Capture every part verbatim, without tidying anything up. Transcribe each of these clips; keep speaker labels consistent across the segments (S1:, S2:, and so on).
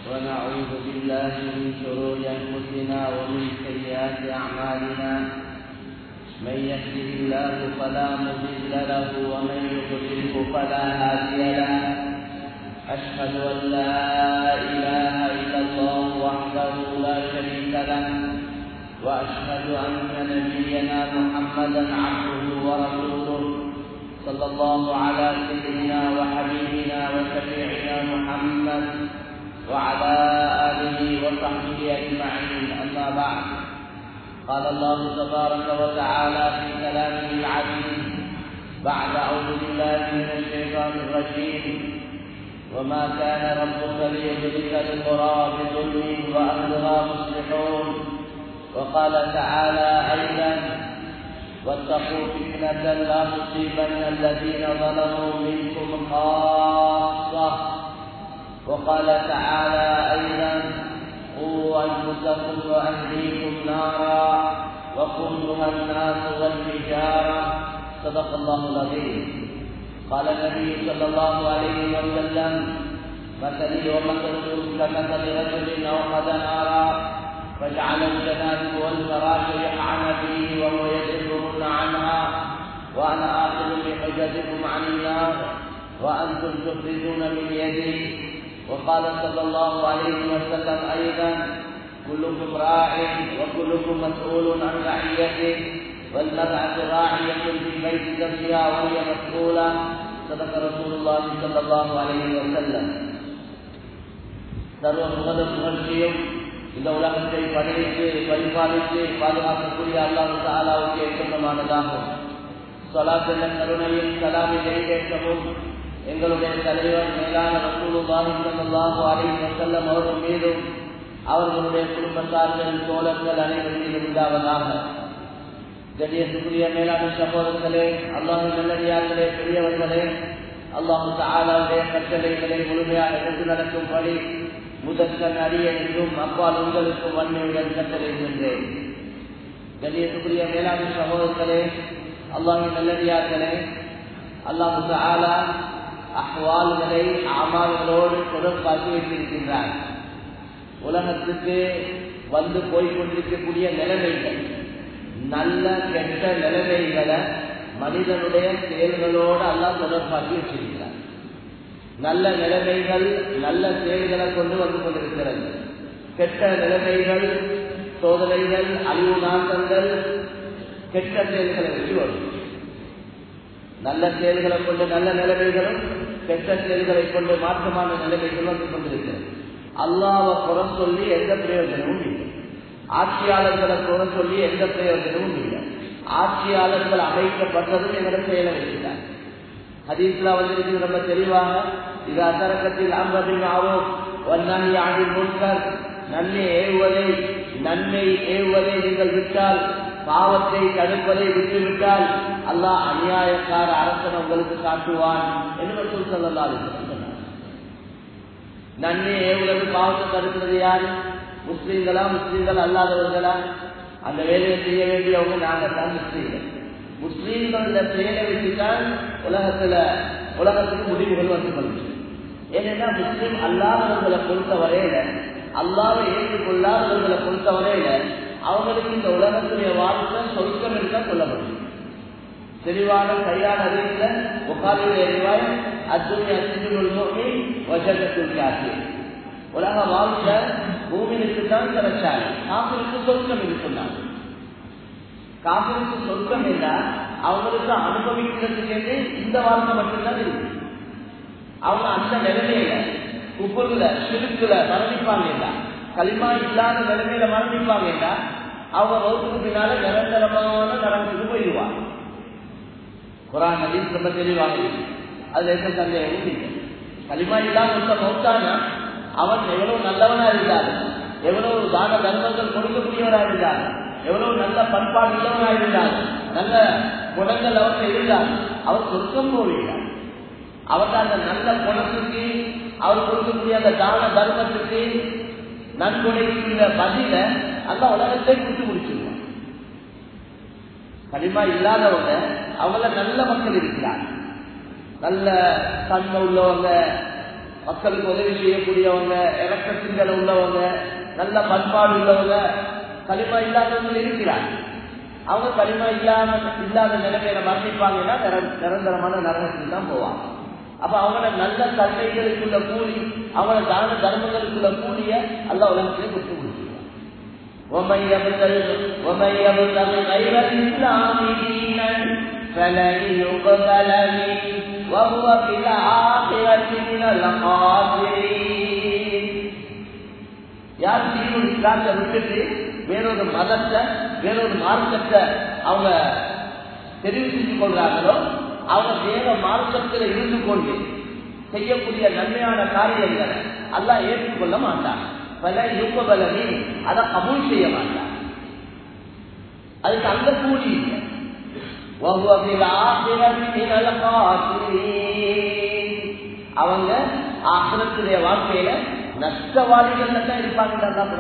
S1: ونعوذ بالله من شرور أنفسنا ومن سيئات أعمالنا من يهده الله فلا مضل له ومن يضلله فلا هادي له أشهد أن لا إله إلا الله وحده لا شريك له وأشهد أن نبينا محمدا عبده ورسوله صلى الله على سيدنا وحبيبنا وشفيعنا محمد وعلى آله وصحبه أجمعين. أما بعد، قال الله تبارك وتعالى في كلامه العزيز بعد أعوذ بالله من الشيطان الرجيم: وما كان ربك ليهلك القرى بظلم وأهلها مصلحون. وقال تعالى أيضا: واتقوا فتنة لا تصيبن الذين ظلموا منكم خاصة. وقال تعالى أيضا: قوا أنفسكم وأهليكم نارا وقودها الناس والحجارة. صدق الله العظيم. قال النبي صلى الله عليه وسلم: مثلي ومثلكم كمثل رجل أوقد نارا فجعل الجنات والفراش يقعن فيه وهو يجرهن عنها، وأنا آخذ بحجزكم عن النار وأنتم تخرجون من يدي. وقال صلى الله عليه وسلم أيضا: كلكم راع وكلكم مسؤول عن رعيته، والمرأة راعية في بيت زوجها وهي مسؤولة. صدق رسول الله صلى الله عليه وسلم. சர்வ முகத புகழ்ச்சியும் இந்த உலகத்தை படைத்து பரிபாலித்து பாதுகாக்கக்கூடிய அல்லாஹ் தஆலாவுக்கு சொந்தமானதாகும். ஸலாத் என்ற கருணையும் சலாமின் நிறைவேற்றமும் எங்களுடைய தலைவர் மேலான ரசூலுல்லாஹி ஸல்லல்லாஹு அலைஹி வஸல்லம் அவர்கள் மீதும் அவர்களுடைய குடும்பத்தார்கள் தோழர்கள் அனைவரும் உண்டாவதாக. கண்ணியத்துக்குரிய மேலான சகோதரர்களே, அல்லாஹ்வின் நல்லடியார்களே, பெரியவர்களே, அல்லாஹ் தஆலாவுடைய கட்டளைகளை முழுமையாக எடுத்து நடக்கும்படி முதற்கண் அறிய என்றும் அப்பால் உங்களுக்கும் வன்மையுடன் கட்டளையிடுகின்றேன். கண்ணியத்துக்குரிய மேலான சகோதரர்களே, அல்லாஹ்வின் நல்லடியார்களே, அல்லாஹ் தஆலா அஹ்வால்களை அமால்களோடு தொடர்பாக்கி வைத்திருக்கின்றார். உலகத்துக்கு வந்து போய்கொண்டிருக்கக்கூடிய நிலைமைகள், நல்ல கெட்ட நிலைமைகளை மனிதனுடைய செயல்களோடு அல்லாஹ் தொடர்பாக்கி வச்சிருக்கிறார். நல்ல நிலைமைகள் நல்ல செயல்களை கொண்டு வந்து கொண்டிருக்கிறது. கெட்ட நிலைமைகள், சோதனைகள், அழிவு நாசங்கள் கெட்ட செயல்களை வச்சு வரும். நல்ல செயல்களை கொண்டு நல்ல நிலைமைகளும் கெட்ட செயல்களை கொண்டு மாற்றமான நிலைமைகள் வந்து கொண்டிருக்கிறது. அல்லாஹ்வை குறை சொல்லி எந்த பிரயோஜனமும் இல்லை. ஆட்சியாளர்களை குறை சொல்லி எந்த பிரயோஜனமும் இல்லை. ஆட்சியாளர்கள் அமைக்கப்பட்டதும் எங்களை செயல வைக்கிறார். ஹதீஸ்ல வந்து ரொம்ப தெளிவாக இது அசரக்கத்தில் அம்பதின் ஆவோம் வன்னாஹி அனில் முன்கர், நன்மை ஏவுவதை நன்மை ஏவுவதை நீங்கள் விட்டால், பாவத்தை தடுப்பதை விட்டுவிட்டால் அல்லாஹ் அநியாயக்கார அரசன் உங்களுக்கு காட்டுவான் என்று ரசூல் ஸல்லல்லாஹு அலைஹி வஸல்லம் சொன்னார். நன்மை ஏவுவது பாவத்தை தடுக்கிறது யாரு? முஸ்லீம்களா முஸ்லீம்கள் அல்லாதவர்களா? அந்த வேலையை செய்ய வேண்டியவங்க நாங்கள் தான் முஸ்லீம்கள். முஸ்லீம்கள் இந்த செயலை வச்சுதான் உலகத்துல உலகத்துக்கு முடிவுகள் வந்து கொள்ளும். ஏன்னா முஸ்லீம் அல்லாதவர்களை பொறுத்த வரையில, அல்லாஹ்வை ஏற்றுக்கொள்ளாதவர்களை பொறுத்த வரையில அவங்களுக்கு இந்த உலகத்துடைய வாழ்க்கை சொர்க்கம் இருக்கா சொல்ல முடியும். தெளிவான கையான அறிவில புகாரியுடைய ரிவாயத் அத்துன்யா சிஜ்னுல் முஃமின் வ ஜன்னத்துல் காஃபிர். உலக வாழ்க்கை மூமினுக்கு தான் சிறைச்சாலை, காஃபிருக்கு சொர்க்கம் என்று சொன்னாங்க. காஃபிருக்கு சொர்க்கம் என்றால் அவங்களுக்கு அனுபவிக்கிறதுக்கு இந்த வாழ்க்கை மட்டும்தான் இருக்கு. அவங்க அந்த நிலைமையில குஃபுர்ல ஷிர்க்குல மரணிப்பாங்க என்றால், கலிமா இல்லாத நிலைமையில மரணிப்பாங்க என்றால் அவங்க மௌத்துக்கு பின்னால நிரந்தரமான நரகத்துக்கு போயிடுவாங்க. குர்ஆன் ஹதீஸ் ரொம்ப தெளிவாக இருக்கு. அதுல எந்த சந்தேகமும் இல்லை. கலிமா இல்லாம ஒருத்த மௌத்தானா அவன் எவ்வளவு நல்லவனா இருந்தாலும், எவ்வளவு தான தர்மங்கள் கொடுக்கக்கூடியவனா இருந்தாலும், எவ்வளவு நல்ல பண்பாடு உள்ளவனா இருந்தாலும், நல்ல குணங்கள் அவர்கள் இருந்தாலும் அவர் சொர்க்கம் போகிறார். அவர்கள் அந்த நல்ல குணத்துக்கு, அவர் கொடுக்கக்கூடிய அந்த தான தர்மத்துக்கு, நன்கொடைக்குள்ள பதில அந்த உலகத்தை கொடுத்து முடிச்சிருவார். கலிமா இல்லாதவங்க அவங்கள நல்ல மக்கள் இருக்கிறார், நல்ல தன்மை உள்ளவங்க, மக்களுக்கு உதவி செய்யக்கூடியவங்க, இறக்க சிந்தனை உள்ளவங்க, நல்ல பண்பாடு உள்ளவங்க, களிமா இல்லாதவங்க இருக்கிறாங்க. அவங்க களிமா இல்லாம இல்லாத நிலைமையில மரணிப்பாங்கன்னா நிரந்தரமான நரகத்துக்கு தான் போவாங்க. அப்ப அவங்களோட நல்ல தன்மைகளுக்குள்ள கூலி, அவங்களோட தான தர்மங்களுக்குள்ள கூலிய அல்லாஹ் உலகத்திலே கொடுத்து கொடுத்துருவாங்க. ومن يبتغ غير الإسلام دينا فلن يقبل منه وهو في الآخرة من الخاسرين. யார் தீனுல் இஸ்லாத்தை விட்டுட்டு வேறொரு மதத்தை வேறொரு மார்க்கத்தை அவங்க தெரிவு செஞ்சு கொள்றாங்களோ அவங்க வேற மார்க்கத்தில் இருந்து கொண்டு செய்யக்கூடிய நன்மையான காரியங்களை அல்லாஹ் ஏற்றுக்கொள்ள மாட்டாங்க. பல யுகபலனி அதை கபூல் செய்ய மாட்டாங்க. அதுக்கு அந்த கூலி இல்லை. அவங்க ஆகிரத்துடைய வாழ்க்கையில நஷ்டவாதிகள் தான் இருப்பாங்க.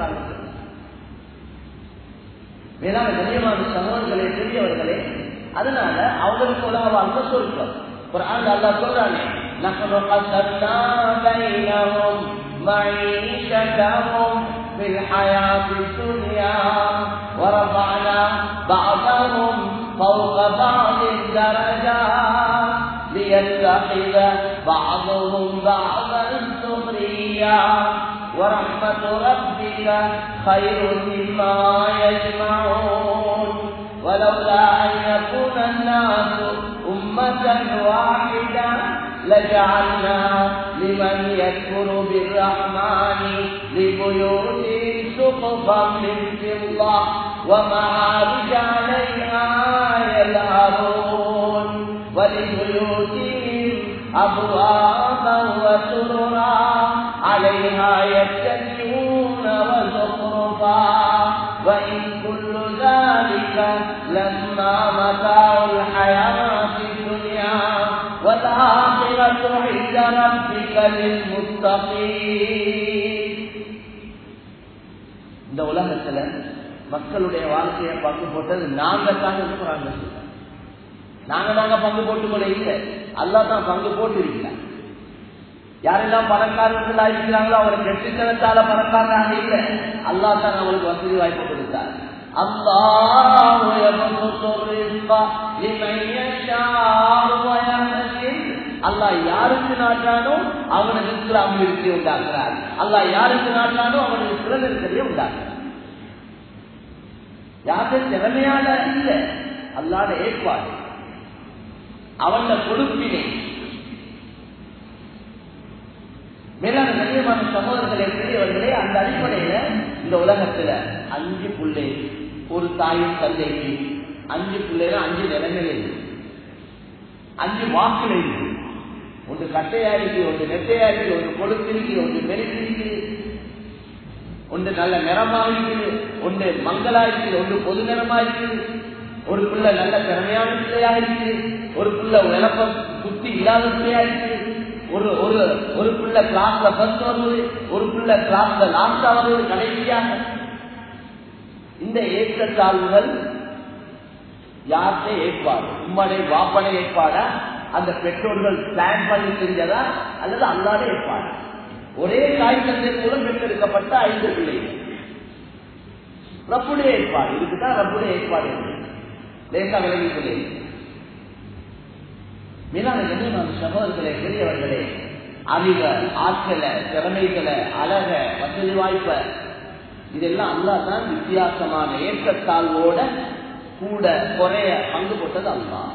S1: வேளாண் கண்ணியமான சகோதரர்களே, பெரியவர்களே, அதனால அவங்களுக்கு உலக வாழ்க்கை சொல்றோம். குர்ஆன்ல அல்லாஹ் சொல்றானே, நஹ்னு கஸம்னா பைனஹும் மஈஷதஹும் ஃபில் ஹயாத்தித் துன்யா வரஃஅனா பஅதஹும் ஃபௌக பஅதின் தரஜாத் லியத்தகித பஅதுஹும் பஅதன் சுக்ரியா ورحمة ربك خير مما يجمعون ولولا أن يكون الناس أمة واحدة لجعلنا لمن يكفر بالرحمن لبيوتهم سقفا من فضة ومعارج عليها يظهرون ولبيوتهم أبوابا وسررا عليها يتكئون وزخرفا وإن كل ذلك لما متاع الحياة الدنيا والآخرة عند ربك للمتقين. இந்த உலகத்துல மக்களுடைய வாழ்க்கையை பங்கு போட்டது நாங்க தான் இருக்கிறாங்க. நாங்க நாங்க பங்கு போட்டு கொள்ள இல்லை, அல்லாஹ் தான் பங்கு போட்டு இருக்கிறார். யாரெல்லாம் பணக்காரர்களா இருக்கிறாங்களோ அவரை கெட்டித்தனத்தால பணக்காரனாக இல்லை, அல்லாஹ் தான் அவங்களுக்கு வசதி வாய்ப்பு கொடுத்தார். அல்லாஹ் அல்லாஹ் யாருக்கு நாட்டானோ அவனுக்கு அபிவிருத்தி உண்டாக்குறார். அல்லாஹ் யாருக்கு நாட்டானோ அவனுக்கு சிறந்திருக்கிறதே உண்டாக்குறார். யாரும் திறமையான இல்லை, அல்லாத ஏற்பாடு, அவன கொடுப்பினை. மேலான கண்ணியமான சகோதரர்களே, பெரியவர்களே, அந்த அடிப்படையில இந்த உலகத்துல அஞ்சு பிள்ளை, ஒரு தாயும் தந்தைக்கு அஞ்சு பிள்ளைல அஞ்சு நிலைமையில அஞ்சு வாக்குல இருக்கு. ஒன்று கட்டையா இருக்கு, ஒன்று நெட்டையா இருக்கு, ஒன்று கொடுத்திருக்கு, ஒன்று மெருக்கிருக்கு, ஒன்று நல்ல நிறமா இருக்குது, ஒன்று மங்களா இருக்குது, ஒன்று பொது நிறமா இருக்குது. ஒரு பிள்ளை நல்ல திறமையான பிள்ளையா இருக்கு, ஒரு பிள்ளை இழப்ப புத்தி இல்லாத பிள்ளையா இருக்கு, ஒரு ஒரு ஒரு பிள்ளை கிளாஸ்ல ஃபர்ஸ்ட் வருவது, ஒரு பிள்ளை கிளாஸ்ல லாஸ்டா வருவது, கடைசியாக. இந்த ஏற்றத்தாழ்வுகள் யார்கிட்ட ஏற்பாடு? உம்மனை வாப்பனை ஏற்பாடா, அந்த பெற்றோர்கள் பிளான் பண்ணி செஞ்சதா, அல்லது அல்லாத ஏற்பாடு? ஒரே தாய் தந்தை மூலம் பெற்றெடுக்கப்பட்ட ஐந்து பிள்ளைகள் ரப்புடைய ஏற்பாடு. இதுக்குதான் ரப்புடைய ஏற்பாடு லேசா விலகி சொல்லி. மீனான கண்ணியமான சகோதரர்களே, பெரியவர்களே, அறிவ, ஆற்றலை, திறமைகளை, அழக, வசதி வாய்ப்ப, இதெல்லாம் அல்லாஹ் தான் வித்தியாசமான ஏற்றத்தாழ்வோட கூட குறைய பங்கு போட்டது அல்லாஹ்.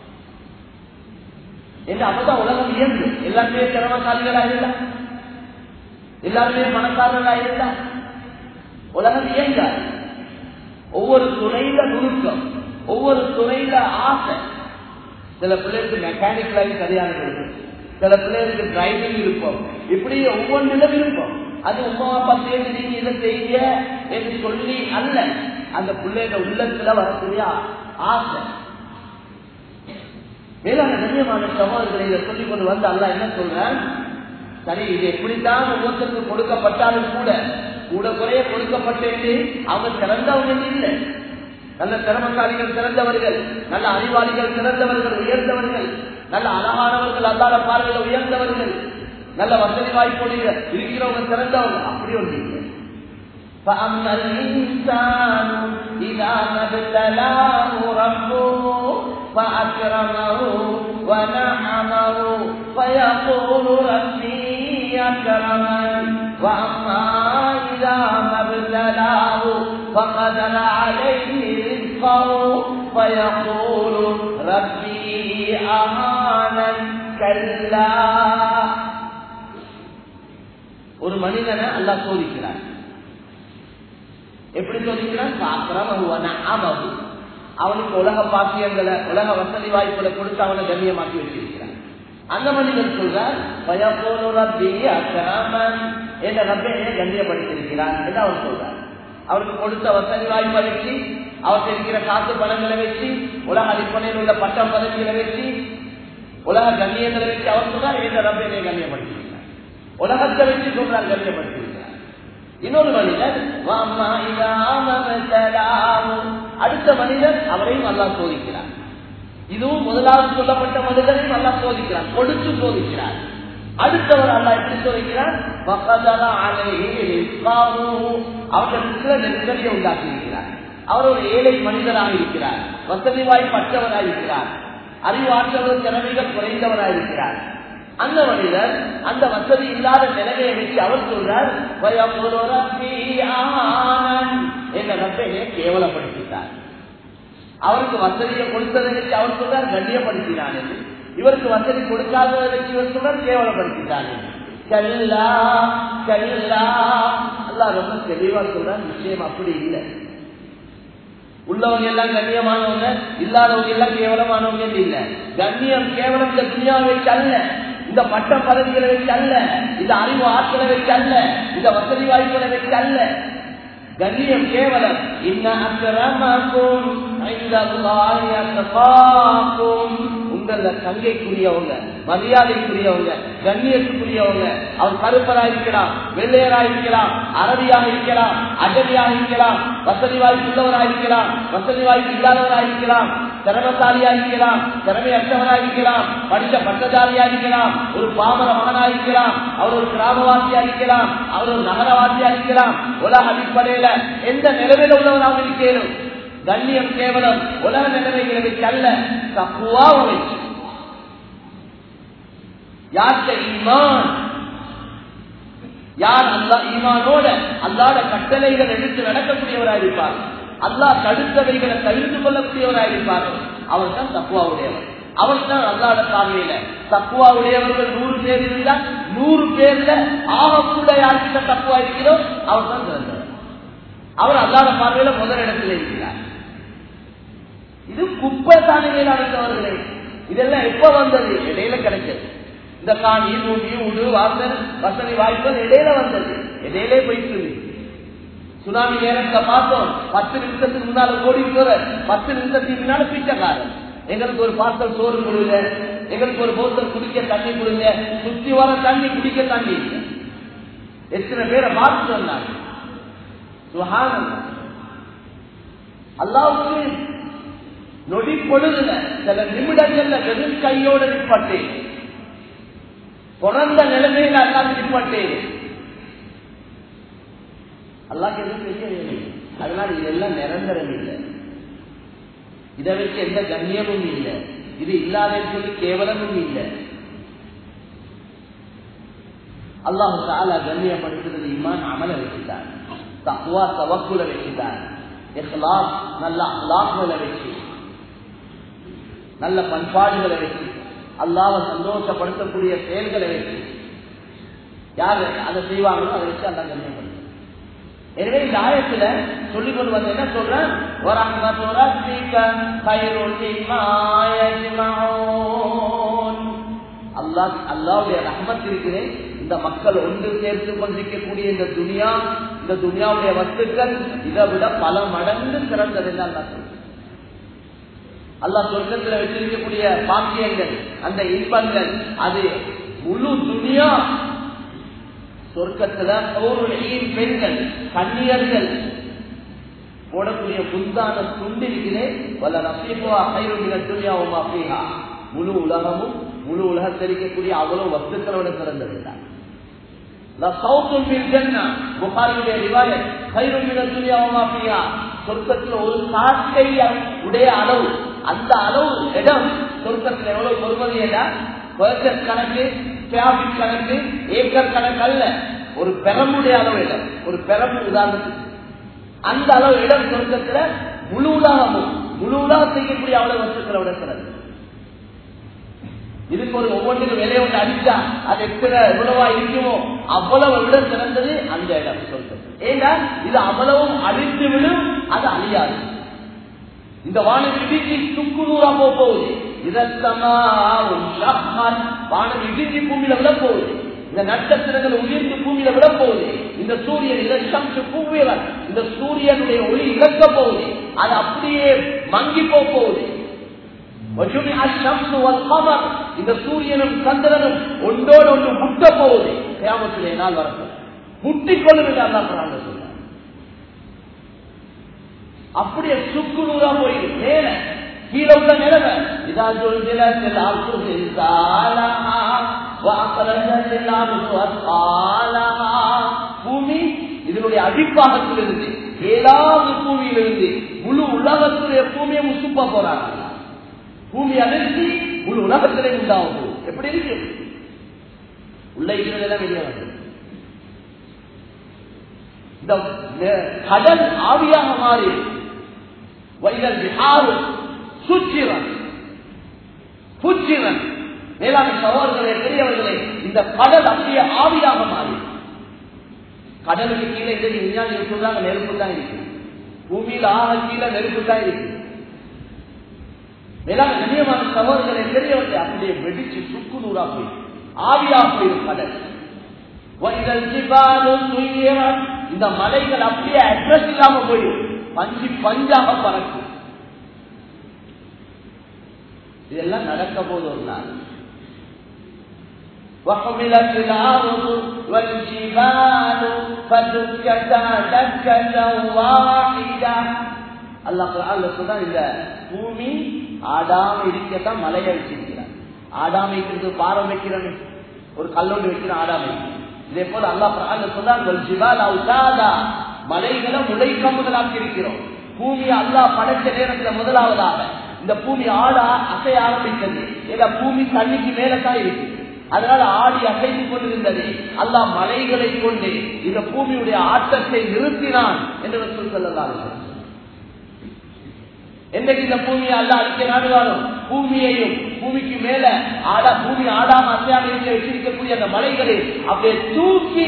S1: என்று அப்பதான் உலகம் இயங்கு. எல்லாருமே திறமசாலிகளா இருந்தா, எல்லாருமே பணக்காரர்களா இருந்தா உலகம் இயங்காது. ஒவ்வொரு துறையில நுணுக்கம், ஒவ்வொரு துறையில ஆசை. சில பிள்ளைகளுக்கு மெக்கானிக் லைன் சரியான இருக்கும், சில பிள்ளைகளுக்கு டிரைவிங் இருக்கும், இப்படி ஒவ்வொன்றிலும் இருக்கும். அது உமா அப்பா சேர்ந்து நீங்க இதை செய்ய என்று சொல்லி அல்ல, அந்த பிள்ளைங்க உள்ளத்துல வரக்கூடிய ஆசை. வேளாண் கண்ணியமான சகோதரர்களை இதை சொல்லிக் கொண்டு வந்து அல்லாஹ் என்ன சொல்றான்? சரி, இது எப்படித்தான் ஒவ்வொருத்தருக்கு கொடுக்கப்பட்டாலும் கூட கூட குறைய கொடுக்கப்பட்டது. அவங்க சிறந்தவங்க இல்லை, நல்ல திறமசாலிகள் சிறந்தவர்கள், நல்ல அறிவாளிகள் சிறந்தவர்கள், உயர்ந்தவர்கள், நல்ல அழகானவர்கள், அல்லாத பார்வையில் உயர்ந்தவர்கள். நல்ல வசதி வாய்ப்போடு இருக்கிறவங்க சிறந்தவங்க அப்படி ஒன்று இல்லை. فأما الإنسان إذا ما ابتلاه ربه فأكرمه ونعمه فيقول ربي أكرمن وأما إذا ما ابتلاه فقدر عليه رزقه فيقول ربي أهانن كلا. ஒரு மனிதனை அல்லாஹ் சோதிக்கிறார். எப்படி சோதிக்கிறான்? அவனுக்கு உலக பாக்கியங்களை உலக வசதி வாய்ப்புகளை கொடுத்து அவனை கண்ணியமாக்கி வச்சிருக்கிறான். அந்த மனிதன் சொல்றார் என்ற ரப்பையை கண்ணியப்படுத்திருக்கிறான் என்று அவன் சொல்றார். அவருக்கு கொடுத்த வசதி வாய்ப்பை வச்சு, அவருக்கு இருக்கிற காசு பணங்களை வச்சு, உலக அடிப்படையில் உள்ள பட்டம் பதவிகளை வச்சு, உலக கண்ணியங்களை வச்சு அவர் சொல்றார் என்ற ரப்பையை கண்ணியப்படுத்திருக்கிறார். உலகத்தை வச்சு சொல்றார் கண்ணியப்படுத்திருக்கிறார். இன்னொரு மனிதர் அடுத்த மனிதர் அவரையும் அல்லாஹ் சோதிக்கிறார். இதுவும் முதலாவது சொல்லப்பட்ட மனிதரையும் அல்லாஹ் சோதிக்கிறார், கொடுத்து சோதிக்கிறார். அடுத்தவர் அல்லாஹ் எப்படி சோதிக்கிறார்? அவர்களுக்கு நெருக்கடியை உண்டாக்கி இருக்கிறார். அவர் ஒரு ஏழை மனிதராக இருக்கிறார், வசதி வாய்ப்பற்றவராக இருக்கிறார், அறிவாற்றவர் திறமைகள் குறைந்தவராக இருக்கிறார். அந்த மனிதர் அந்த வசதி இல்லாத நிலைமையை வச்சு அவர் சொல்றார் என்ற ரப்பையை கேவலப்படுத்திட்டார். அவருக்கு வசதியை கொடுத்ததை வச்சு அவர் சொல்றார் கண்ணியப்படுத்தினான் என்று, இவருக்கு வசதி கொடுக்காததை வச்சு இவர் சொல்றார் கேவலப்படுத்திட்டான் என்று. கல்லா கல்லா அல்லாஹ் ரொம்ப தெளிவா சொல்றார், விஷயம் அப்படி இல்லை. உள்ளவங்க எல்லாம் கண்ணியமானவங்க, இல்லாதவங்க எல்லாம் கேவலமானவங்க இல்ல. கண்ணியம் கேவலம் இந்த துனியாவை வச்சு அல்ல, இந்த பட்ட பதவிகளை வச்சு அல்ல, இந்த அறிவு ஆற்றலை வச்சு அல்ல, இந்த வசதி வாய்ப்புகளை வச்சு அல்ல. கண்ணியம் கேவலம் இன்ன அக்ரமக்கும் இன்தல்லாஹி அத்காக்கும். உங்கள சங்கைக்குரியவங்க, மரியாதைக்குரியவங்க, கண்ணியத்துக்குரியவங்க. அவர் கருப்பராக இருக்கலாம், வெள்ளையராக இருக்கலாம், அரபியாக இருக்கலாம், அஜமியாக இருக்கலாம், வசதி வாய்ப்பு உள்ளவராக இருக்கலாம், வசதி வாய்ப்பு இல்லாதவராக இருக்கலாம், திறமசாலியா இருக்கலாம், திறமையற்றவராக இருக்கலாம், படித்த பட்டதாரியா இருக்கலாம், ஒரு பாமர மகனா இருக்கலாம், அவர் ஒரு கிராமவாசியா இருக்கலாம், அவர் ஒரு நகரவாசியா இருக்கலாம். உலக அடிப்படையில எந்த நிலைமையில உள்ளவராக இருக்கிறோம். கண்ணியம் கேவலம் உலக நிலைமைகளை வச்சு அல்ல, தக்குவாவை வச்சு. யார்கிட்ட ஈமான், யார் அல்லாஹ் ஈமானோட அல்லாஹ்வுடைய கட்டளைகள் எடுத்து நடக்கக்கூடியவராக இருப்பார், அல்லாஹ் தடுத்தவைகளை தவிர்த்து கொள்ளக்கூடியவராக இருப்பார், அவர் தான் தக்குவாவுடையவர். அவர் தான் அல்லாஹ்வுடைய பார்வையில தக்குவாவுடையவர்கள் நூறு பேர் இருந்தால் நூறு பேர்ல ஆகக்கூட யார்கிட்ட தக்குவா இருக்கிறோம் அவர் தான் சிறந்தவர். அவர் அல்லாஹ்வுடைய பார்வையில முதல் இடத்தில் இருக்கிறார். இது குப்பை தானிகள் அடைந்தவர்களே. இதெல்லாம் எப்ப வந்தது? இடையில கிடைச்சது. இந்த காணி நூடி உடு வாசல் வசதி வாய்ப்புகள் இடையில வந்தது, இடையிலே போயிட்டு. சுனாமி நேரத்தை பார்த்தோம், பத்து நிமிஷத்துக்கு முன்னால ஓடி போற, பத்து நிமிஷத்துக்கு முன்னால பிச்சைக்காரன் எங்களுக்கு ஒரு பார்சல் சோறு கொடுங்க, எங்களுக்கு ஒரு போத்தல் குடிக்க தண்ணி கொடுங்க, சுத்தி வர தண்ணி குடிக்க தண்ணி. எத்தனை பேரை பார்த்து வந்தாங்க. அல்லாஹ்வுக்கு நொடி பொழுதுல சில நிமிடங்கள்ல வெறும் கையோட நிற்பட்டேன், பிறந்த நிலைமையில அல்லாஹ் நிற்பட்டேன். அல்லாஹ் எதுவும் செய்யவில்லை. அதனால இதெல்லாம் நிரந்தரம் இல்லை, இதை வச்சு எந்த கண்ணியமும் இல்லை, இது இல்லாத சொல்லி கேவலமும் இல்லை. அல்லாஹ் தஆலா கண்ணியப்படுத்துறது ஈமான் அமல வச்சுட்டான், தக்வா தவக்குல வச்சுட்டான், இஹ்லாஸ் நல்ல அஹ்லாக்களை வச்சு, நல்ல பண்பாடுகளை வச்சு, அல்லாஹ்வை சந்தோஷப்படுத்தக்கூடிய செயல்களை வச்சு யாரு அதை செய்வாங்களோ அதை வச்சு அல்லாஹ் கண்ணியப்படுத்த. எனவே இந்த ஆயத்துல சொல்லிக் கொண்டு வந்து என்ன சொல்றேன், அல்லாஹ் அல்லாஹ்வுடைய ரஹ்மத் இருக்கிறேன். இந்த மக்கள் ஒன்று சேர்த்து கொண்டிருக்கக்கூடிய இந்த துனியா, இந்த துனியாவுடைய வஸ்துக்கள் இதை விட பல மடங்கு சிறந்தது என்று அல்லாஹ் சொல்றேன். அல்லாஹ் சொர்க்கத்தில் வச்சிருக்கக்கூடிய பாக்கியங்கள், அந்த இன்பங்கள், அது முழு துனியா. சொர்க்கத்துல பெண்கள் கன்னியர்கள் போடக்கூடிய புத்தான துண்டு இருக்கிறே, வல்ல நசீபா கைருமின துனியாவும் அப்படியா முழு உலகமும் முழு உலகத்தில் இருக்கக்கூடிய அவ்வளவு வஸ்துக்களோட சிறந்தது சொர்க்கத்தில் ஒரு காற்றை உடைய அளவு, அந்த அளவு இடம் சொர்க்கத்தில் எவ்வளவு பொறுமதி கணக்கு, கணக்கு, ஏக்கர் கணக்கு அல்ல, ஒரு பெரம்புடைய அளவு இடம், ஒரு பெரம்பு உதாரணத்துக்கு அந்த அளவு இடம் சொர்க்கத்துல முழு உலகமும் முழு உலகம் செய்யக்கூடிய அவ்வளவு வஸ்துக்களோட சிறந்தது. இதுக்கு ஒரு ஒவ்வொன்றுக்கு விலை ஒன்று அடிச்சா அது எத்தனை எவ்வளவா இருக்குமோ அவ்வளவு விட சிறந்தது அந்த இடம் சொல்றது. ஏன்னா இது அவ்வளவும் அழித்து விடும், அது அழியாது. இந்த வானம் இடிஞ்சி துக்கு நூறா போகுது, இதற்கமா வானம் இடிஞ்சி பூமியில விட போகுது, இந்த நட்சத்திரங்கள் உயர்ந்து பூமியில விட போகுது, இந்த சூரியன் இதற்கம் பூமியவர் இந்த சூரியனுடைய ஒளி இழக்க போகுது, அது அப்படியே மங்கி போகுது. இந்த சூரியனும் சந்திரனும் ஒன்றோடு ஒன்று முட்ட போகுது, கியாமத்திலே நாள் வரப்போகுது, முட்டிக் கொள்ளும் என்று அல்லாஹ் குர்ஆன்ல சொல்றார். அப்படியே சுக்கு நூறா போயிடு மேல கீழே உள்ள நிலவை இதா ஜுல்ஜிலத்தில் அர்துல் ஸாலஹா வ அக்ரஜத்தில் அர்து அஸ்காலஹா. பூமி இதனுடைய அடிப்பாகத்திலிருந்து ஏழாவது பூமியிலிருந்து முழு உலகத்துடைய பூமியை முசுப்ப போறாங்க. பூமி அதிர்ச்சி முழு உலகத்திலே உண்டாகும். எப்படி இருக்கு உள்ள இருக்கிறதெல்லாம் வெளியே வந்து இந்த கடல் ஆவியாக மாறி வைகல் விஹாரு சுச்சிரன் புச்சிரன் மேலான சகோதரர்களே பெரியவர்களே, இந்த கடல் அப்படியே ஆவியாக மாறி கடலுக்கு கீழே இந்த விஞ்ஞானிகள் சொல்றாங்க நெருப்பு தான் இருக்கு, பூமியில் ஆக கீழே நெருப்பு தான் இருக்கு. மேலான கண்ணியமான சகோதரர்களை பெரியவர்களை அப்படியே வெடிச்சு சுக்கு நூறா போய் ஆவியா போயிடும் கடல். இந்த மலைகள் அப்படியே அட்ரஸ் இல்லாம போயிடும், பஞ்சு பஞ்சாக பறக்கும். இதெல்லாம் நடக்க போது ஒரு நாள். وحملت الأرض والجبال فدكتا دكة واحدة. அல்லாஹ் குர்ஆன்ல சொல்றான், இந்த பூமி ஆடாம இருக்கத்தான் மலையை வச்சிருக்கிறார். ஆடாம இருக்கிறது பாரம் வைக்கிறது, ஒரு கல்லோடு வைக்கிற ஆடாம. இதே போல அல்லாஹ் குர்ஆன்ல சொல்றான், வல் ஜிபால அவ்தாதா, மலைகளை முளை கம்புகளாக்கி இருக்கிறோம். பூமியை அல்லாஹ் படைத்த நேரத்தில் முதலாவதாக இந்த பூமி ஆட அசைய ஆரம்பித்தது. ஏன்னா பூமி தண்ணிக்கு மேலதான் இருக்கு, அதனால ஆடி அசைந்து கொண்டிருந்தது. அல்லாஹ் மலைகளை கொண்டு இந்த பூமியுடைய ஆட்டத்தை நிறுத்தினான் என்று ரசூல் ஸல்லல்லாஹு அலைஹி வஸல்லம். என்னைக்கு இந்த பூமியை அல்லாஹ் அழிக்க நாடுவாரோ, பூமியையும் பூமிக்கு மேல ஆடா பூமி ஆடாம அசையாம இருக்க வச்சிருக்கக்கூடிய அந்த மலைகளை அப்படியே தூக்கி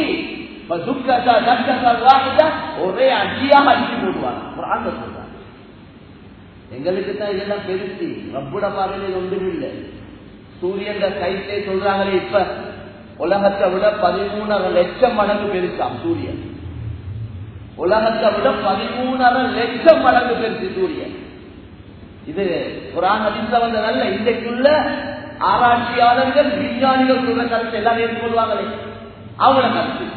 S1: ஒரே அடியாக அடிச்சு போடுவாங்க. எங்களுக்கு தான் இதெல்லாம் பெருசி, ரப்புட பார்வையில் ஒன்றும் இல்லை. சூரியன் கைத்தே சொல்றாங்களே, இப்ப உலகத்தை விட பதிமூணரை லட்சம் மடங்கு பெருசாம் சூரியன். உலகத்தை விட பதிமூணரை லட்சம் மடங்கு பெருசு சூரியன். இது குர்ஆன் ஹதீஸ்ல வந்த நல்ல இன்றைக்குள்ள ஆராய்ச்சியாளர்கள் விஞ்ஞானிகள் சொல்ற கருத்து எல்லாம் ஏற்றுக்கொள்வாங்களே, அவங்கள கருத்து.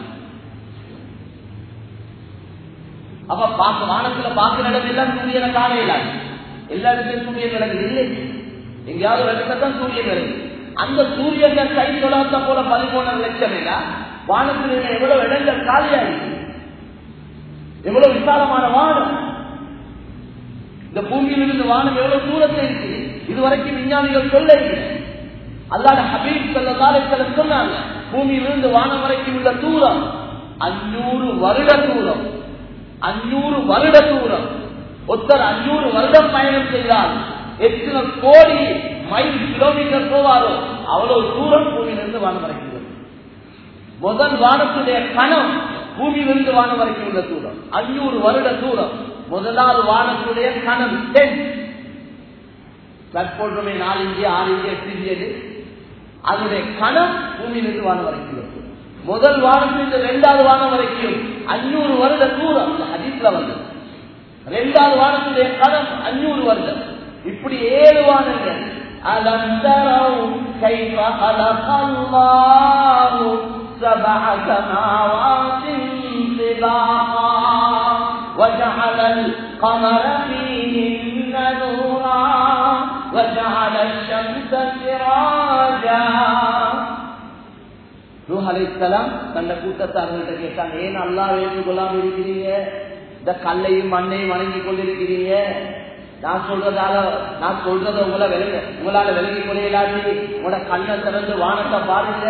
S1: அப்ப பார்க்க வானத்துல பார்க்கிற இடம் எல்லாம் சூரியனை காண இல்லாது, எல்லா இடத்துலயும் சூரியன் விளங்குது இல்லை, எங்கேயாவது ஒரு இடத்துல தான் சூரியன் விளங்குது. அந்த சூரியன் கை சொல்லாத போல பதிமூணு லட்சம் இல்ல, வானத்தில் எவ்வளவு இடங்கள் காலியாயிருக்கு, எவ்வளவு விசாலமான வானம். இந்த பூமியிலிருந்து வானம் எவ்வளவு தூரத்தில் இருக்குது, இதுவரைக்கும் விஞ்ஞானிகள் சொல்ல இல்லை. அல்லாஹ் ஹபீப் ஸல்லல்லாஹு அலைஹி வஸல்லம் சொன்னாங்க, பூமியிலிருந்து வானம் வரைக்கும் உள்ள தூரம் அஞ்சூறு வருட தூரம். அஞ்சூறு வருட தூரம். ஒருத்தர் அஞ்சூறு வருடம் பயணம் செய்தால் எத்தனை கோடி மைல் கிலோமீட்டர் போவாரோ அவ்வளவு தூரம் பூமியிலிருந்து வானம் வரைக்கும். முதல் வானத்துடைய கணம் பூமியிலிருந்து வானம் வரைக்கும் உள்ள தூரம் அஞ்சூறு வருட தூரம். முதலாவது வானத்துடைய கணம் டென் போன்றமே நாலு இஞ்சி ஆறு இஞ்சி எட்டு இஞ்சி, அதனுடைய கணம் பூமியிலிருந்து வானம் வரைக்கும். முதல் வானத்திலிருந்து இரண்டாவது வானம் வரைக்கும் அஞ்சூறு வருட தூரம் ஹதீஸ்ல வந்தது. இரண்டாவது வானத்துடைய கணம் அஞ்சூறு வருடம். இப்படி ஏழு வானங்கள். அலம் தரவு கைஃப கலகல்லாஹு சபஅ சமாவாத்தின் திபாகா வஜஅலல் கமர ஃபீஹின்ன நூரா வஜஅலஷ் ஷம்ஸ சிராஜன் நூஹ் அலைஹிஸ்ஸலாம் தன்னை கூட்டத்தார்கள்ட்ட கேட்டாங்க, ஏன் அல்லாஹ் ஏற்றுக்கொள்ளாம இருக்கிறீங்க? இந்த கல்லையும் மண்ணையும் வணங்கி கொண்டிருக்கிறீங்க. நான் சொல்றதால நான் சொல்றத உங்களை விளங்க உங்களால விளங்கி கொள்ளையிலாது. உங்களோட கண்ணை திறந்து வானத்தை பாருங்க,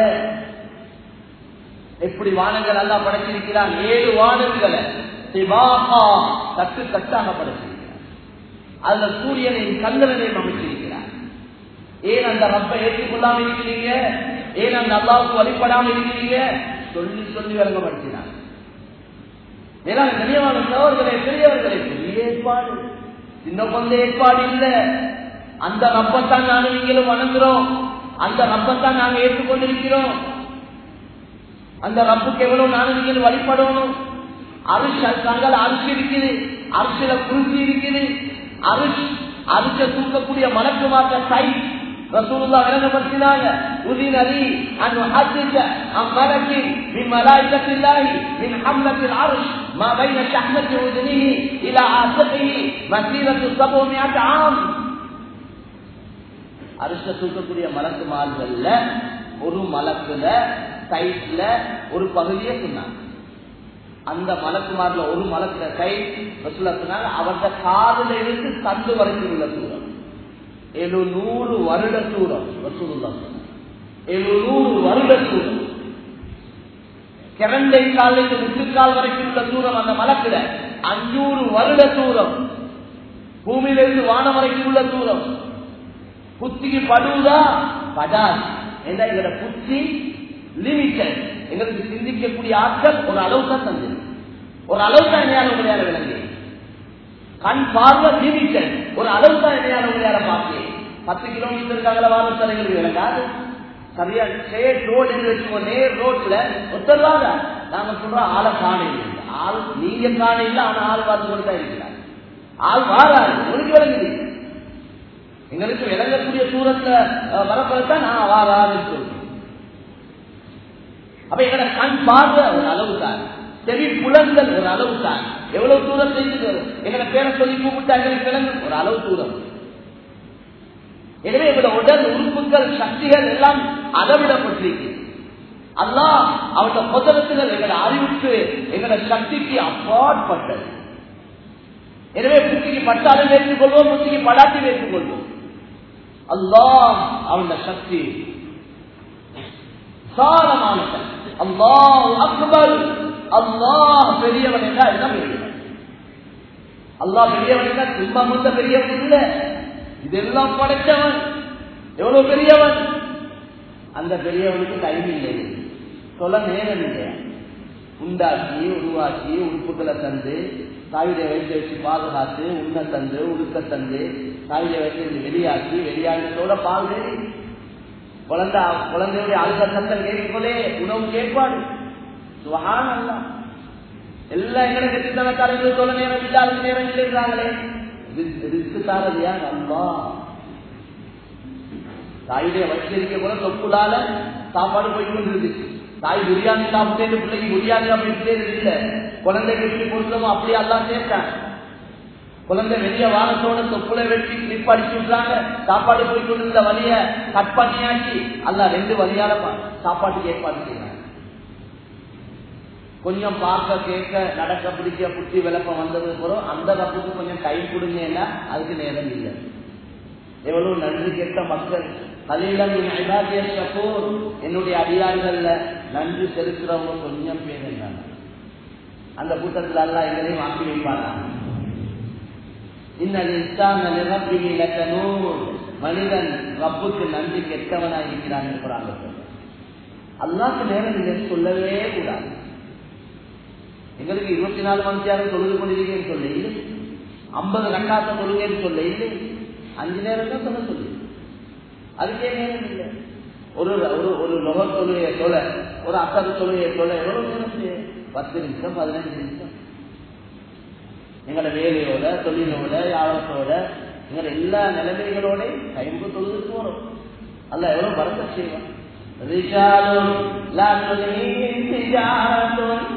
S1: எப்படி வானங்கள் எல்லாம் படைச்சிருக்கிறான். ஏழு வானங்களை தட்டு தட்டாக படைச்சிருக்கிறார். அதுல சூரியனையும் சந்திரனையும் அமைச்சிருக்கிறார். ஏன் அந்த ரப்பை ஏற்றுக்கொள்ளாம இருக்கிறீங்க? ஏன் அந்த அல்லாவுக்கு வழிபடாம இருக்கிறீங்க? சொல்லி சொல்லி விளங்கப்படுத்தினார். மேலான கண்ணியமான சகோதரர்களே, பெரியவர்களே, பெரிய ஏற்பாடு, சின்ன கொண்ட ஏற்பாடு இல்ல. அந்த ரப்பத்தான் நானும் நீங்களும் வணங்குறோம். அந்த ரப்பத்தான் நாங்க ஏற்றுக்கொண்டிருக்கிறோம். அந்த ரப்புக்கு எவ்வளவு நானும் நீங்களும் வழிபடணும். அரிசி தங்கள் அரிசி இருக்குது, அரிசியில குருசி இருக்குது. அரிசி அரிச தூக்கக்கூடிய மலக்குமாக்க கை ரசூலுல்லாஹ் விளங்கப்படுத்தினாங்க. உதினலி அன் உஹத்திஸ அன் மலக்கின் மின் மலாயிகத்தில்லாஹி மின் ஹம்லத்தில் அர்ஷ் மா பைன ஷஹ்மத்தி உதுனிஹி இலா ஆஸிகிஹி மஸீரத்து சபூமியத் ஆம். அரிச தூக்கக்கூடிய மலக்குமார்கள்ல ஒரு மலக்குல சைட்ல ஒரு பகுதியை சொன்னாங்க. அந்த மலக்குமார்ல ஒரு மலக்குல கை ரசூலுல்லாஹ் சொன்னாங்க, அவருடைய காதுல இருந்து தண்டு வரைக்கும் உள்ள தூரம் எழுநூறு வருட தூரம். எழுநூறு வருட தூரம். கிரண்டை காலிலிருந்து முட்டுக்கால் வரைக்கும் உள்ள தூரம் அந்த மலக்குல அஞ்சூறு வருட தூரம். பூமியிலிருந்து வானம் வரைக்கும் உள்ள தூரம். புத்திக்கு படுவதா படாது. ஏன்னா எங்களோட புத்தி லிமிட்டட். எங்களுக்கு சிந்திக்கக்கூடிய ஆட்கள் ஒரு அளவு தான் தந்தது. ஒரு அளவு தான் என்னையால உங்களையால விளங்கு. கண் பார்வை லிமிட்டட். ஒரு அளவு தான் என்னையால உங்களையால பார்க்க. பத்து கிலோமீட்டருக்காக வாரம் எங்களுக்கு விளங்காது. சரியா ஸ்ட்ரெயிட் ரோடு வச்சுக்கோ, நேர் ரோட்ல ஒத்தருவாங்க. நாங்க சொல்றோம் ஆளை காண இல்லை. ஆள் நீங்க காண இல்லை, ஆனா ஆள் பார்த்து கொண்டு தான் இருக்கிறார். ஆள் வாராது. உங்களுக்கு விளங்குது. எங்களுக்கு விளங்கக்கூடிய தூரத்துல வரப்பதான் நான் வாராதுன்னு சொல்றேன். அப்ப எங்களோட கண் பார்வை ஒரு அளவு தான், செவி புலன்கள் ஒரு அளவு தான். எவ்வளவு தூரம் செஞ்சு எங்களை பேரை சொல்லி கூப்பிட்டா எங்களுக்கு விளங்கும் ஒரு அளவு தூரம். எனவே எங்களோட உடல் உறுப்புகள் சக்திகள் எல்லாம் அளவிடப்பட்டிருக்கு. அல்லாஹ் அவருடைய புதனத்தினர் எங்களை அறிவுக்கு எங்களோட சக்திக்கு அப்பாற்பட்டது. எனவே புத்திக்கு பட்டாலும் வைத்துக் கொள்வோம், புத்திக்கு படாட்டி வைத்துக் கொள்வோம். அல்லாஹ் அவனுடைய சக்தி சாரமான சக்தி. அல்லாஹ் அக்பர். அல்லாஹ் பெரியவன் என்றால் இதுதான் பெரியவன். அல்லாஹ் பெரியவன் என்றால் சும்மா முந்த பெரியவன் இல்லை, இதெல்லாம் படைத்தவன். எவ்வளவு பெரியவன். அந்த பெரியவனுக்கு டைம் இல்லை, சொல்ல நேரம் இல்லை. உண்டாக்கி உருவாக்கி உறுப்புகளை தந்து தாயுடைய வயிற்றை வச்சு பாதுகாத்து உண்ண தந்து உடுக்க தந்து தாயுடைய வயிற்றை வெளியாக்கி வெளியாகினதோட பால் வேறு குழந்தை குழந்தையுடைய அழுக சத்தம் கேட்கலே உணவு கேட்பாடு. சுபஹான் அல்லாஹ். எல்லாம் எங்களை கட்டித்தனக்காரங்களுக்கு சொல்ல நேரம் இல்லாத நேரம் இல்லைங்கிறாங்களே. ரிஸ்க் தாரது யார்? அல்லாஹ். தாயுடைய வயிற்றிருக்க கூட தொப்புலால சாப்பாடு போய் கொண்டிருந்துச்சு. தாய் பிரியாணி சாப்பிட்டு பிள்ளைக்கு பிரியாணி அப்படின்ட்டு இல்லை. குழந்தைக்கு எப்படி கொடுத்தோமோ அப்படியே எல்லாம் சேர்த்தாங்க. குழந்தை வெளிய வாரத்தோட தொப்புளை வெட்டி கிளிப் அடிச்சு விட்டுறாங்க. சாப்பாடு போய் கொண்டிருந்த வழிய கட் பண்ணியாச்சு. அல்ல ரெண்டு வழியால சாப்பாட்டுக்கு ஏற்பாடு செய்யறாங்க. கொஞ்சம் பார்க்க கேட்க நடக்க பிடிக்க புத்தி விளக்கம் வந்தது போறோம். அந்த கப்புக்கு கொஞ்சம் கை கொடுங்கன்னா அதுக்கு நேரம் இல்லை. எவ்வளவு நன்றி கேட்ட மக்கள். கலீலம் என்னுடைய அதிகாரிகள்ல நன்றி செலுத்துறவங்க கொஞ்சம் பேர் இருந்தாங்க. அந்த கூட்டத்தில் எல்லாம் எங்களையும் ஆக்கி வைப்பாங்க. மனிதன் ரப்புக்கு நன்றி கெட்டவனா இருக்கிறான் இருக்கிறாங்க. அல்லாஹ்க்கு நேரம் இல்லை சொல்லவே கூடாது. எங்களுக்கு இருபத்தி நாலு மணி நேரம் தொழுது கொண்டிருக்கேன்னு சொல்ல இல்லை, ஐம்பது ரக்காத்த தொழுகேன்னு சொல்ல இல்லை, அஞ்சு நேரம் தான் சொல்ல சொல்லு. அதுக்கே நேரம் இல்லை. ஒரு ஒரு லொக தொழுகையை சொல்ல, ஒரு அசர் தொழுகையை சொல்ல எவ்வளவு நேரம்? பத்து நிமிஷம் பதினஞ்சு நிமிஷம். எங்களோட வேலையோட தொழிலோட வியாபாரத்தோட எங்களோட எல்லா நிலைமைகளோட டைம்பு தொழுது போறோம். அல்ல எவ்வளவு பரக்க செய்வோம்.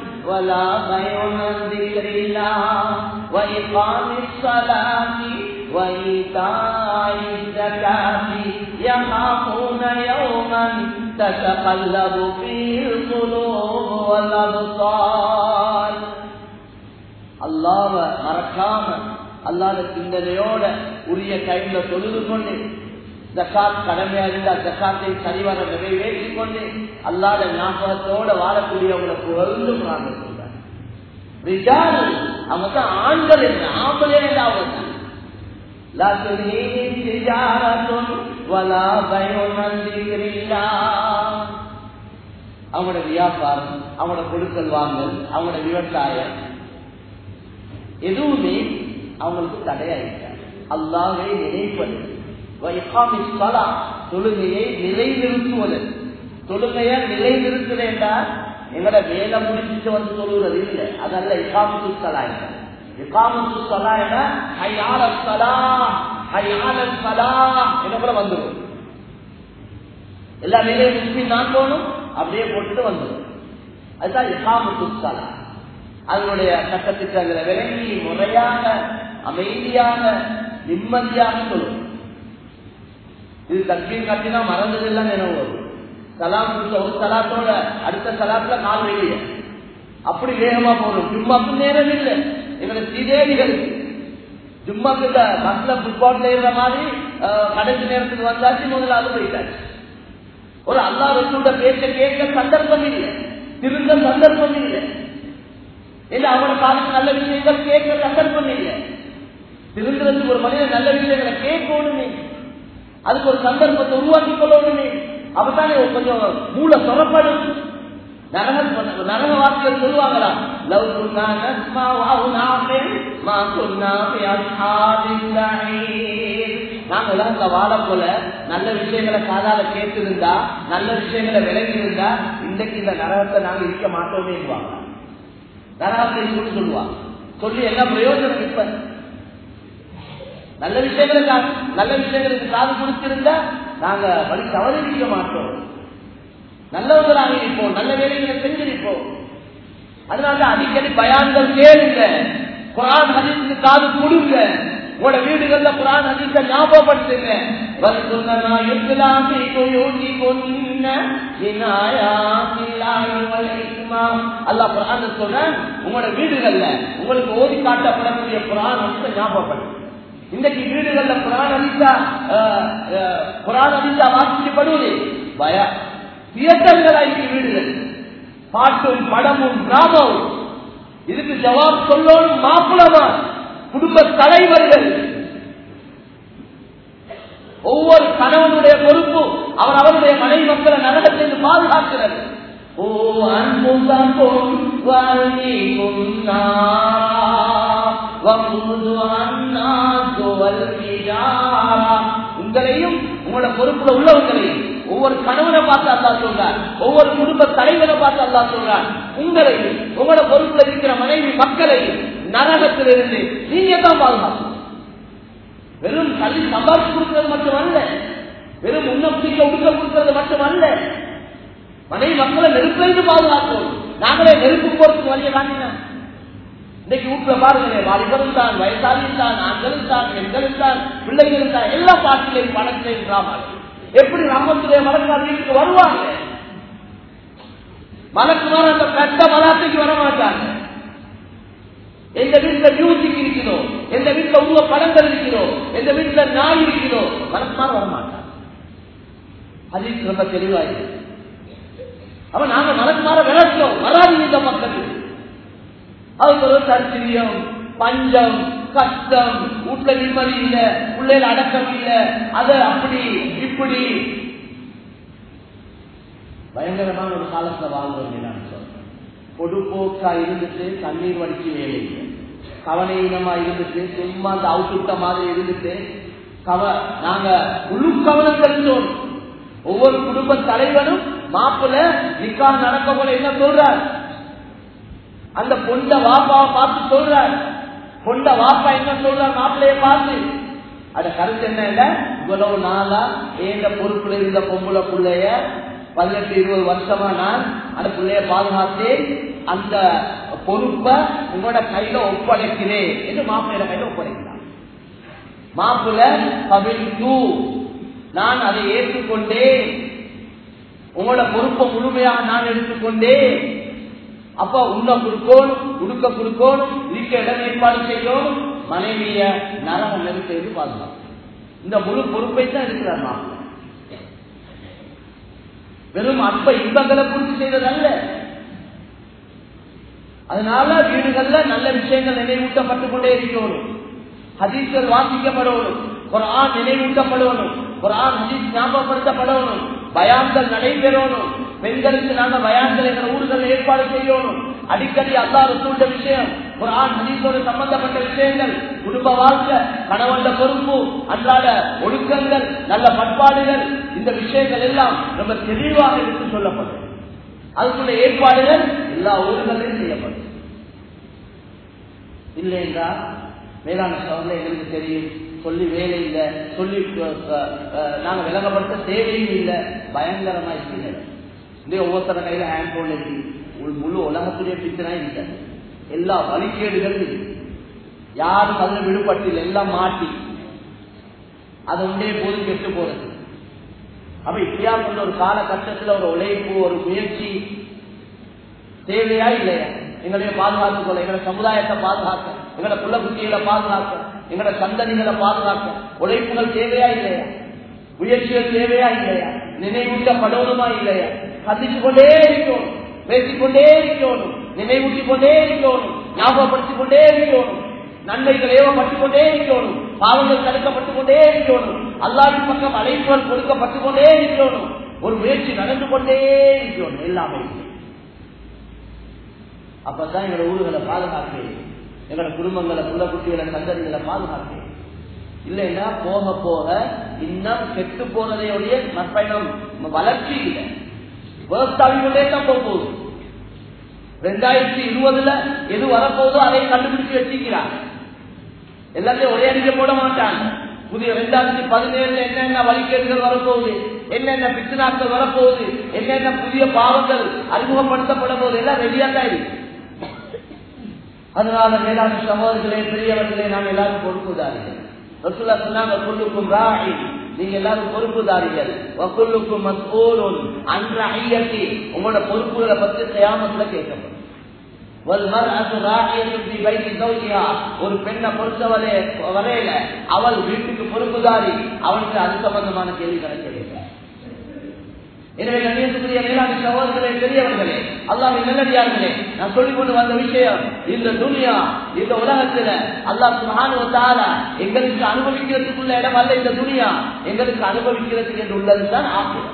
S1: ولا خير من ذكر الله وإقام الصلاة وإيتاء الزكاة يخافون يوما تتقلب فيه القلوب والأبصار. அல்லாஹ்வை மறக்காம அல்லாஹ்ட சிந்தனையோட உரிய டைம்ல தொழுது கொண்டு ஜகாத் கடமையா இருந்தா ஜகாத்தை சரிவர நிறைவேற்றிக் கொண்டு அல்லாஹ்ட ஞாபகத்தோட வாழக்கூடியவங்களுக்கு புகழ்ந்து நாங்கள் சொல்றாங்க. ரிஜால் அவங்க தான் ஆண்கள் என்ன ஆம்பளை அவங்க தான். லா துல்ஹீஹிம் திஜாரத்துன் வலா பைஉன் அன் திக்ரில்லாஹ். அவங்களோட வியாபாரம், அவங்களோட கொடுக்கல் வாங்கல், அவங்களோட விவசாயம் எதுவுமே அவங்களுக்கு தடையாயிருக்காது. அல்லாஹ்வை நினைப்பது, தொழுகையை நிலைநிறுத்துவது. தொழுகையை நிலைநிறுத்துறேன்டா எங்களோட வேலை முடிச்சுட்டு வந்து சொல்லுறது இல்லை. அதல்ல இகாமத்து ஸலா. இகாமத்து ஸலா ஹய்யால ஸலா ஹய்யால ஸலா என்ன கூட வந்துடும். எல்லா வேலையும் முடிச்சு நான் போகணும் அப்படியே போட்டுட்டு வந்துடும். அதுதான் இகாமத்து ஸலா. அதனுடைய சட்டத்திட்டங்களை விளங்கி முறையாக அமைதியாக நிம்மதியாக சொல்லும். இது தக்பீர் கட்டினா மறந்ததெல்லாம் நினைவு வரும். சலாம் ஒரு சலாத்தோட அடுத்த சலாத்துல கால் வெளியே அப்படி வேகமா போகணும். ஜும்மாக்கு நேரம் இல்லை. எங்களை சீதேவிகள் ஜும்மாக்கு பஸ்ல புட்பாட்ல இருக்கிற மாதிரி கடைசி நேரத்துக்கு வந்தாச்சு, முதலாவது போயிட்டாச்சு. ஒரு அல்லாஹ் ரசூலுடைய பேச்ச கேட்க சந்தர்ப்பம் இல்லை, திருந்த சந்தர்ப்பம் இல்லை. இல்ல அவனோட காலத்து நல்ல விஷயங்கள் கேட்க சந்தர்ப்பம் இல்லை. திருந்துறதுக்கு ஒரு மனிதன் நல்ல விஷயங்களை கேட்கணுமே, அதுக்கு ஒரு சந்தர்ப்பத்தை உருவாக்கி கொள்ளணுமே. அப்பதானே கொஞ்சம் மூளை சொரப்படும். நரக நரக வார்த்தைகள் சொல்லுவாங்களா, லவ் குன்னா நஸ்மஉ அவ் நஅகில் மா குன்னா ஃபி அஸ்ஹாபில் ஸஈர். நாங்க உலகத்துல வாழ போல நல்ல விஷயங்களை காதால கேட்டிருந்தா, நல்ல விஷயங்களை விளங்கி இருந்தா இன்றைக்கு இந்த நரகத்தை நாங்க இருக்க மாட்டோமே. நரகத்தை சொல்லி சொல்லுவாங்க. சொல்லி என்ன பிரயோஜனம்? இப்ப நல்ல விஷயங்களுக்கு நல்ல விஷயங்களுக்கு காது கொடுத்திருந்தா நாங்க வழி தவறிக்க மாட்டோம், நல்லவர்களாக இருப்போம், நல்ல வேலைகளை செஞ்சிருப்போம். அதனால அடிக்கடி பயான்கள் கேளுங்க, குர்ஆன் ஹதீஸுக்கு காது கொடுங்க, உங்களோட வீடுகள்ல குர்ஆன் ஹதீஸை ஞாபகப்படுத்துங்க. வஸ்துனா யுத்லாஃபி குயூதிகுன்ன இனாயாத்தில்லாஹி வல் ஹிக்மா. அல்லாஹ் குர்ஆன்ல சொல்றான், உங்களோட வீடுகள்ல உங்களுக்கு ஓதி காட்டப்படக்கூடிய குர்ஆன் ஹதீஸை ஞாபகப்படுத்துங்க. இன்றைக்கு வீடுகள்ல குர்ஆன் ஹதீஸா குர்ஆன் ஹதீஸா வாசிக்கப்படுவது பயா தியேட்டர்களாகி வீடுகள், பாட்டும் படமும் டிராமாவும். இதுக்கு ஜவாப் சொல்லணும் மாப்பிளமா குடும்ப தலைவர்கள். ஒவ்வொரு கணவனுடைய பொறுப்பு அவர் அவருடைய மனைவி மக்களை நரகத்திலிருந்து பாதுகாக்கிறது. ஓ அன்பும் வாழ்விக்கும் உங்களையும் உங்களோட பொறுப்புல உள்ளவங்களையும் ஒவ்வொரு கணவனை பார்த்து அல்லாஹ் சொல்றார், ஒவ்வொரு குடும்ப தலைவனை பார்த்து அல்லாஹ் சொல்றார், உங்களையும் உங்களோட பொறுப்புல இருக்கிற மனைவி மக்களையும் நரகத்திலிருந்து நீங்க தான் பாதுகாக்கணும். வெறும் கல்வி சம்பாதிச்சு கொடுக்கிறது மட்டுமல்ல, வெறும் உண்ணப்பிக்க உடுக்க கொடுக்கிறது மட்டுமல்ல, மனைவி மக்களை நெருப்பிலிருந்து பாதுகாக்கணும். நாங்களே நெருப்பு போறதுக்கு வழியை காட்டினோம். இன்னைக்கு வீட்டுல பாருங்களேன், வாலிபரும் தான், வயசாளியும் தான், ஆண்களும் தான், பெண்களும் தான், பிள்ளைகளும் தான், எல்லா பாட்டிலையும் படத்திலையும் டிராமாங்க. எப்படி ரஹ்மத்துடைய மலக்குமார் வீட்டுக்கு வருவாங்க? மலக்குமார் அந்த கட்ட மலாத்துக்கு வர மாட்டாங்க. எந்த வீட்டுல மியூசிக் இருக்கிறோ, எந்த வீட்டுல உருவ படங்கள் இருக்கிறோ, எந்த வீட்டுல நாய் இருக்கிறோ, மலக்குமார் வர மாட்டாங்க. அது ரொம்ப தெளிவாயிருக்கு. அப்ப நாங்க மலக்குமார விளக்கோம், வராது இந்த பக்கத்துக்கு. அதுக்கு ஒரு தரிசியம், பஞ்சம், கஷ்டம், வீட்டுல நிம்மதி இல்ல, பிள்ளைகள் அடக்கம் இல்ல, அது அப்படி இப்படி பயங்கரமான ஒரு காலத்துல வாழ்றோம். நான் சொல்றேன், பொதுப்போக்கா இருந்துட்டு தண்ணீர் வடிச்சு வேலை இல்லை, கவனீனமா இருந்துட்டு சும்மா அந்த அவுட்டுட்ட மாதிரி இருந்துட்டு கவ நாங்க முழு கவனம் செலுத்தோம். ஒவ்வொரு குடும்ப தலைவனும் மாப்பிள்ள நிக்கா நடக்க போல என்ன சொல்றார், அந்த பொண்ட வாப்பாவை பார்த்து சொல்றார், பொண்ட வாப்பா என்ன சொல்றார் மாப்பிள்ளைய பார்த்து. அத கருத்து என்ன, இவ்வளவு நாளா ஏந்த பொறுப்புல இருந்த பொம்புல பிள்ளைய பதினெட்டு இருபது வருஷமா நான் அந்த பிள்ளைய பாதுகாத்தேன், அந்த பொறுப்பை உங்களோட கையில ஒப்படைக்கிறேன் என்று மாப்பிள்ளையோட கையில ஒப்படைக்கிறார். மாப்பிள்ள கவிழ்ந்து நான் அதை ஏற்றுக்கொண்டேன், உங்களோட பொறுப்பை முழுமையாக நான் எடுத்துக்கொண்டேன். அப்ப உண்ண கொடுக்கணும், உடுக்க கொடுக்கணும், இருக்க இடம் ஏற்பாடு செய்யணும், மனைவிய நரகம் நெருக்கி பாதுகாப்பு. இந்த முழு பொறுப்பை தான் இருக்கிறார் மாப்பிள்ள. வெறும் அற்ப இன்பங்களை குறித்து செய்ததல்ல. அதனால வீடுகள்ல நல்ல விஷயங்கள் நினைவூட்டப்பட்டுக் கொண்டே இருக்கணும், ஹதீஸ்கள் வாசிக்கப்படணும், குர்ஆன் நினைவூட்டப்படணும், குர்ஆன் ஹதீஸ் ஞாபகப்படுத்தப்படணும், பயான்கள் நடைபெறணும். பெண்களுக்கு நாங்க பயான்கள் எங்கள் ஊர்கள் ஏற்பாடு செய்யணும். அடிக்கடி அல்லாஹ் ரசூலுடைய விஷயம், குர்ஆன் ஹதீஸோடு சம்பந்தப்பட்ட விஷயங்கள், குடும்ப வாழ்க்கை, கணவன் பொறுப்பு, அன்றாட ஒழுக்கங்கள், நல்ல பண்பாடுகள், இந்த விஷயங்கள் எல்லாம் ரொம்ப தெளிவாக எடுத்து சொல்லப்படும். அதுக்குள்ள ஏற்பாடுகள் எல்லா ஊர்களிலும் செய்யப்படும். இல்லைங்களா மேலான சோதனை எங்களுக்கு தெரியும், சொல்லி வேலை இல்லை, சொல்லி நாங்க விளங்கப்படுத்த தேவையும் இல்லை, பயங்கரமா இருக்கிறது. இந்த ஒவ்வொருத்தர கையில ஹேண்ட் போன் இருக்கு, முழு உலகத்துடைய பிச்சனா இல்லை, எல்லா வழிகேடுகள் யாரும் அதுல விடுபட்டில்லை, எல்லாம் மாட்டி அது உண்டே போது கெட்டு போறது. அப்ப இப்படியா கொண்ட ஒரு காலகட்டத்தில் ஒரு உழைப்பு, ஒரு முயற்சி தேவையா இல்லையா? எங்களைய பாதுகாத்துக் கொள்ள, எங்களோட சமுதாயத்தை பாதுகாக்க, எங்களோட புள்ள குட்டிகளை பாதுகாக்க, எங்களோட சந்ததிகளை பாதுகாக்க உழைப்புகள் தேவையா இல்லையா? முயற்சிகள் தேவையா இல்லையா? நினைவூட்டப்படணுமா இல்லையா? சந்திச்சு கொண்டே இருக்கணும், பேசிக்கொண்டே இருக்கணும், நினைவூட்டிக் கொண்டே இருக்கணும், ஞாபகப்படுத்திக் கொண்டே இருக்கணும், நன்மைகள் ஏவப்பட்டுக் கொண்டே இருக்கணும், பாவங்கள் தடுக்கப்பட்டுக் கொண்டே இருக்கணும், அல்லாஹ்வின் பக்கம் அழைப்புகள் கொடுக்கப்பட்டுக் கொண்டே இருக்கணும், ஒரு முயற்சி நடந்து கொண்டே இருக்கணும் எல்லாமே. அப்பதான் எங்களோட ஊர்களை பாதுகாக்க, எங்களோட குடும்பங்களை, புள்ள குட்டிகளை, சந்ததிகளை பாதுகாக்க. இல்லைன்னா போக போக இன்னும் கெட்டு போனதையுடைய நற்பயணம் வளர்ச்சி இல்லை, விவசாயிகளே தான் போகுது. ரெண்டாயிரத்தி இருபதுல எது வரப்போதோ அதை கண்டுபிடிச்சு வச்சுக்கிறாங்க, எல்லாத்தையும் ஒரே அடிக்க போட மாட்டாங்க. புதிய ரெண்டாயிரத்தி பதினேழுல என்னென்ன வழிகேடுகள் வரப்போகுது, என்னென்ன பிச்சனாக்கள் வரப்போகுது, என்னென்ன புதிய பாவங்கள் அறிமுகப்படுத்தப்பட போகுது, எல்லாம் ரெடியா தான் இருக்கு. அதனால மேலான சகோதரர்களே, பெரியவர்களே, நாங்கள் எல்லாரும் பொறுப்புதாரிகள். ரசூலுல்லாஹ் சொன்னாங்க, குல்லுக்கும் ராஇ, நீங்க எல்லாரும் பொறுப்புதாரிகள், வகுல்லுக்கும் மஸ்ஊலுன் அன் ரஇயத்தி, உங்களோட பொறுப்புகளை பற்றி கியாமத்துல கேட்கப்படும். வல்மர்அத்து ராஇயத்துன் ஃபீ பைத்தி ஸௌஜிஹா, ஒரு பெண்ணை பொறுத்தவரை வரையில அவள் வீட்டுக்கு பொறுப்புதாரி, அவனுக்கு அது சம்பந்தமான கேள்விகளை கேட்கிறார். எனவே கண்ணியத்துக்குரிய மேலான சகோதரர்களே, பெரியவர்களே, அல்லாஹ்வின் நல்லடியார்களே, நான் சொல்லிக் கொண்டு வந்த விஷயம், இந்த துனியா, இந்த உலகத்துல அல்லாஹ் சுப்ஹானஹு வ தஆலா எங்களுக்கு அனுபவிக்கிறதுக்குள்ள இடம் அல்ல. இந்த துனியா எங்களுக்கு அனுபவிக்கிறதுக்கு என்று உள்ளதுதான் ஆகிரம்.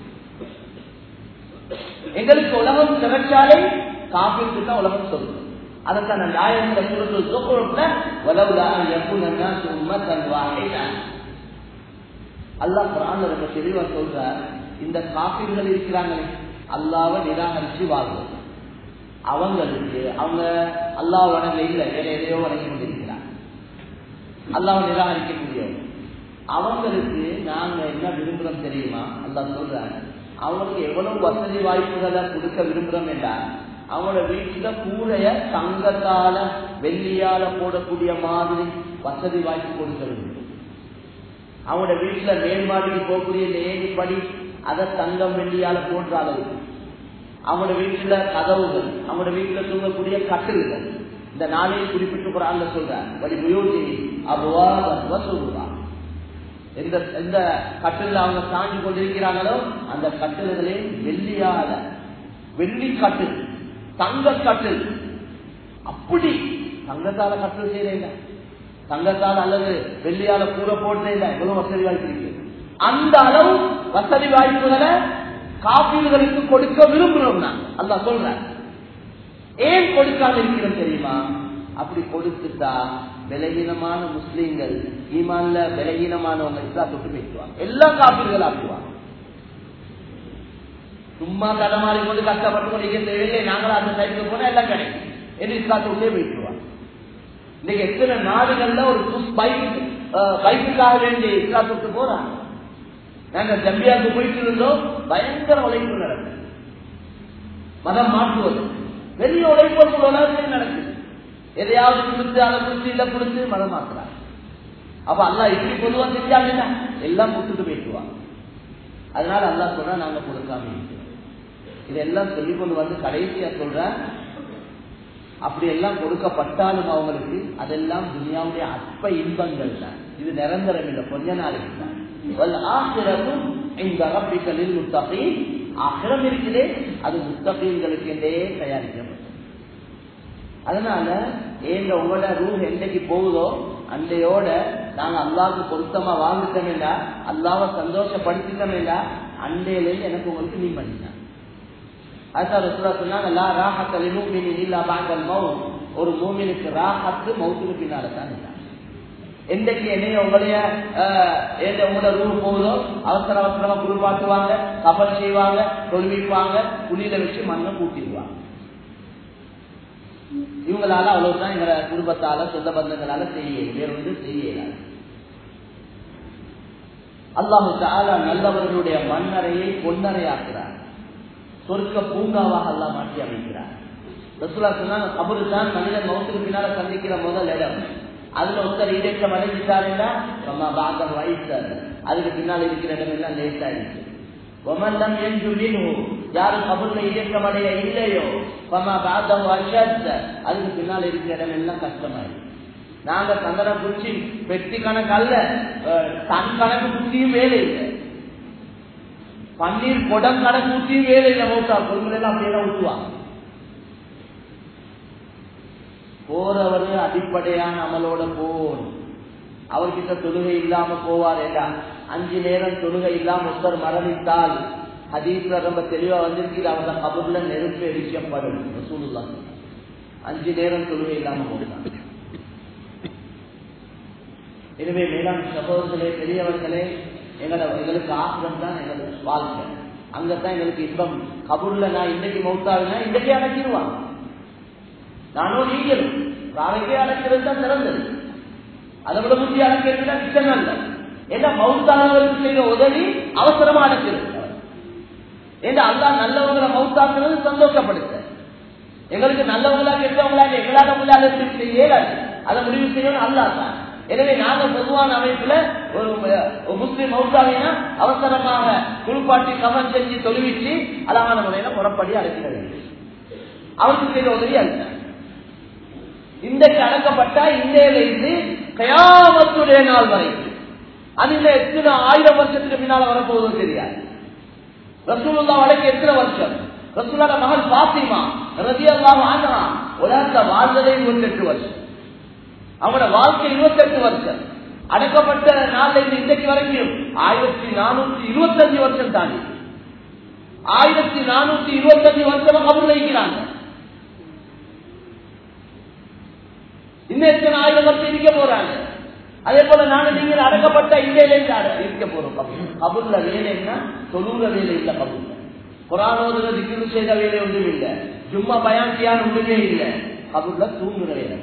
S1: எங்களுக்கு உலகம் சிறச்சாலை, காபிற்கு தான் உலகம் சொல்லுது. அதற்கான நாயகங்கள் சூரத்துல் ஸுக்ரூஃப்ல வலவுலா அன் யகுன நாஸு உம்மத்தன் வாஹிதா, அல்லாஹ் குர்ஆன்ல ரொம்ப தெளிவா சொல்றார், இந்த காபிர்கள் இருக்கிறாங்களே, அல்லாஹ்வை நிராகரிச்சு வாழ்வது, அவங்களுக்கு அவங்க அல்லாஹ் வணங்க இல்லை, வேற எதையோ வணங்கி கொண்டிருக்கிறாங்க, அல்லாஹ்வை நிராகரிக்கக்கூடியவங்க. அவங்களுக்கு நாங்க என்ன விரும்புறோம் தெரியுமா? அல்லாஹ் சொல்றாங்க, அவங்களுக்கு எவ்வளவு வசதி வாய்ப்புகளை கொடுக்க விரும்புறோம் என்றால், அவங்களோட வீட்டுல கூடைய தங்கத்தால வெள்ளியால போடக்கூடிய மாதிரி வசதி வாய்ப்பு கொடுக்க விரும்புறோம். அவங்களோட வீட்டுல மேல்மாடிக்கு போகக்கூடிய நேரிப்படி அதை தங்கம் வெள்ளியால போன்ற அளவு, அவங்களோட வீட்டுல கதவுகள், அவங்களோட வீட்டுல தூங்கக்கூடிய கட்டில்கள், இந்த நாளையை குறிப்பிட்டு குர்ஆன்ல சொல்றாங்க, வலி புயூதி அப்வாபன் வஸுருரா, எந்த எந்த கட்டில அவங்க தாண்டி கொண்டிருக்கிறாங்களோ அந்த கட்டில்களே வெள்ளியால, வெள்ளி கட்டில், தங்க கட்டில், அப்படி தங்கத்தால கட்டில் செய்யறீங்க, தங்கத்தால் அல்லது வெள்ளியால கூற போடுறீங்க, எவ்வளவு வசதி வாய்ப்பு இருக்கு. அந்த அளவு வசதி வாய்ப்புகளை காபீர்களுக்கு கொடுக்க விரும்புகிறோம். நான் அல்லாஹ் சொல்றேன், ஏன் கொடுக்காம இருக்கிறோம் தெரியுமா? அப்படி கொடுத்துட்டா விலகீனமான முஸ்லீம்கள், ஈமான்ல விலகீனமானவங்க இஸ்லாத்துக்கு பேசுவாங்க, எல்லா காபீர்கள் ஆக்குவாங்க. சும்மா கடமாறி கொண்டு கஷ்டப்பட்டு கொண்டு தேவையில்லை, நாங்களும் அந்த சைடுக்கு போனா எல்லாம் கிடைக்கும் என்று இஸ்லாத்துக்குள்ளே பேசுவாங்க. இன்னைக்கு எத்தனை நாடுகள்ல ஒரு பைக்கு பைக்குக்காக வேண்டி இஸ்லாத்துக்கு போறாங்க. நாங்க ஜம்பியாவுக்கு போயிட்டு இருந்தோம், பயங்கர உழைப்பு நடக்குது, மதம் மாற்றுவது பெரிய உழைப்பு உலகத்தில் நடக்குது. எதையாவது கொடுத்து அதை கொடுத்து இதை கொடுத்து மதம் மாற்றுறாங்க. அப்ப அல்லாஹ் இப்படி பொதுவா செஞ்சாங்கன்னா எல்லாம் கொடுத்துட்டு போயிட்டுவாங்க. அதனால அல்லாஹ் சொல்றா நாங்க கொடுக்காம இருக்கிறோம். இதெல்லாம் சொல்லிக் கொண்டு வந்து கடைசியா சொல்ற அப்படி எல்லாம் கொடுக்கப்பட்டாலும் அவங்களுக்கு அதெல்லாம் துனியாவுடைய அற்ப இன்பங்கள் தான். இது நிரந்தரம் இல்லை, கொஞ்ச நாளைக்கு தான். இந்த அரபிகளில் முத்தகீன் ஆகிரம் இருக்கிறே அது முத்தகீன்களுக்கு என்றே தயாரிக்கப்பட்டது. அதனால ஏங்க உங்களோட ரூஹ் என்றைக்கு போகுதோ அன்றையோட நாங்க அல்லாஹ்வுக்கு பொருத்தமா வாழ்ந்துட்டோமேடா, அல்லாஹ்வை சந்தோஷப்படுத்திட்டோமேடா, அண்டையிலேருந்து எனக்கு உங்களுக்கு நீ பண்ணிட்டான். அதுதான் ரசூலுல்லாஹ் சொன்னாங்க, லா ராஹத்த லில்-முஃமினின் இல்லா பஅதல் மௌத். ஒரு மூமினுக்கு ராஹத்து மௌத்துக்கு பின்னால தான் இல்லை. என்றைக்கு என்னைய உங்களைய உங்களோட ரூம் போகுதோ அவசர அவசரமா குளிப்பாட்டுவாங்க, கபல் செய்வாங்க, தொழுவிப்பாங்க, புளியில வச்சு மண்ணை கூட்டிடுவாங்க. இவங்களால அவ்வளவுதான் எங்களை குடும்பத்தால சொந்த பந்தங்களால செய்ய வேற ஒன்று செய்யல. அல்லாஹு தஆலா நல்லவர்களுடைய மண்ணறையை பொன்னறையாக்குறார், சொர்க்க பூங்காவாக அல்லாஹ் மாற்றி அமைக்கிறார். ரசூலுல்லாஹ் சொன்னாங்க, கபரு தான் மனிதன் மௌத்துக்கு பின்னால சந்திக்கிற முதல் இடம். அதுல ஒருத்தர் ஈடேற்றம் அடைஞ்சிட்டாருன்னா நம்ம பாகம் வயசாரு, அதுக்கு பின்னால் இருக்கிற இடம் எல்லாம் லேட் ஆயிடுச்சு. ஒமல்லம் என்று யாரும் கபூர்ல ஈடேற்றம் அடைய இல்லையோ பாகம் அஷத், அதுக்கு பின்னால் இருக்கிற இடம் எல்லாம் கஷ்டமாயிடுச்சு. நாங்க சந்தன குச்சி பெட்டி கணக்கு அல்ல, தன் கணக்கு குச்சியும் வேலை இல்லை, பன்னீர் குடம் கணக்கு குச்சியும் வேலை இல்லை. மௌத்தா பொருள் எல்லாம் அப்படியெல்லாம் ஊற்றுவாங்க. போறவரு அடிப்படையான அமலோட போர், அவர்கிட்ட தொழுகை இல்லாம போவார். ஏண்டா அஞ்சு நேரம் தொழுகை இல்லாம ஒருத்தர் மரணித்தால் ஹதீஸ்ல ரொம்ப தெளிவா வந்திருக்கு, அவங்க கபூர்ல நெருப்பு எரிக்கப்படும். ரசூலுல்லாஹ் அஞ்சு நேரம் தொழுகை இல்லாம போகிறாங்க. எனவே மேலாண் சகோதரர்களே, பெரியவர்களே, எங்களோட எங்களுக்கு ஆசிரம் தான் எங்களுக்கு வாழ்க்கை, அங்கத்தான் எங்களுக்கு இன்பம். கபூர்ல நான் இன்னைக்கு மௌத்தாவினா இன்னைக்கே அடைச்சிருவாங்க, நானும் நீங்களும் நாளைக்கே அடைக்கிறது தான் சிறந்தது. அதை விட முந்தி அடைக்கிறது தான் மிச்சம் அல்ல. ஏன்னா மௌத்தானவருக்கு செய்த உதவி அவசரமா அடைக்கிறது. ஏன்னா அல்லாஹ் நல்லவங்களை மௌத்தாக்குறது சந்தோஷப்படுத்த, எங்களுக்கு நல்லவங்களா கெட்டவங்களா எங்களால முடியாத செய்யலாது, அதை முடிவு செய்யணும் அல்லாஹ் தான். எனவே நாங்க பொதுவான அமைப்புல ஒரு முஸ்லிம் மௌத்தாவினா அவசரமாக குளிப்பாட்டி கவன் செஞ்சு தொழுவிச்சு அழகான முறையில முறைப்படி அடைக்கிறது. அவருக்கு செய்த உதவி அல்ல. இன்றைக்கு அடக்கப்பட்டா இந்தியில இருந்து கயாமத்துடைய நாள் வரை அதுல எத்தனை ஆயிரம் வருஷத்துக்கு பின்னால வரப்போவதும் தெரியாது. ரசூலுல்லாஹ் வரைக்கும் எத்தனை வருஷம், ரசூலுல்லாஹ் மகள் பாத்திமா ரலியல்லாஹு அன்ஹா உலகத்துல வாழ்ந்ததே இருபத்தி எட்டு வருஷம், அவங்களோட வாழ்க்கை இருபத்தி எட்டு வருஷம். அடக்கப்பட்ட நாள்ல இருந்து இன்றைக்கு வரைக்கும் ஆயிரத்தி நானூத்தி இருபத்தி அஞ்சு வருஷம் தாண்டி ஆயிரத்தி நானூத்தி இருபத்தி அஞ்சு வருஷம் கபூர்ல இருக்கிறாங்க. இன்னும் எத்தனை ஆயிரம் வருஷம் இருக்க போறாங்க. அதே போல நாங்க நீங்கள் அடக்கப்பட்ட இந்தியில இருக்க போறோம். கபூர்ல வேலைன்னா தொழுற வேலை இல்ல, கபூர்ல குர்ஆனோதுல திக்ர் செய்த வேலை ஒன்றும் இல்லை, சும்மா பயான் செய்யாத ஒன்றுமே இல்லை. கபூர்ல தூங்குற வேலை.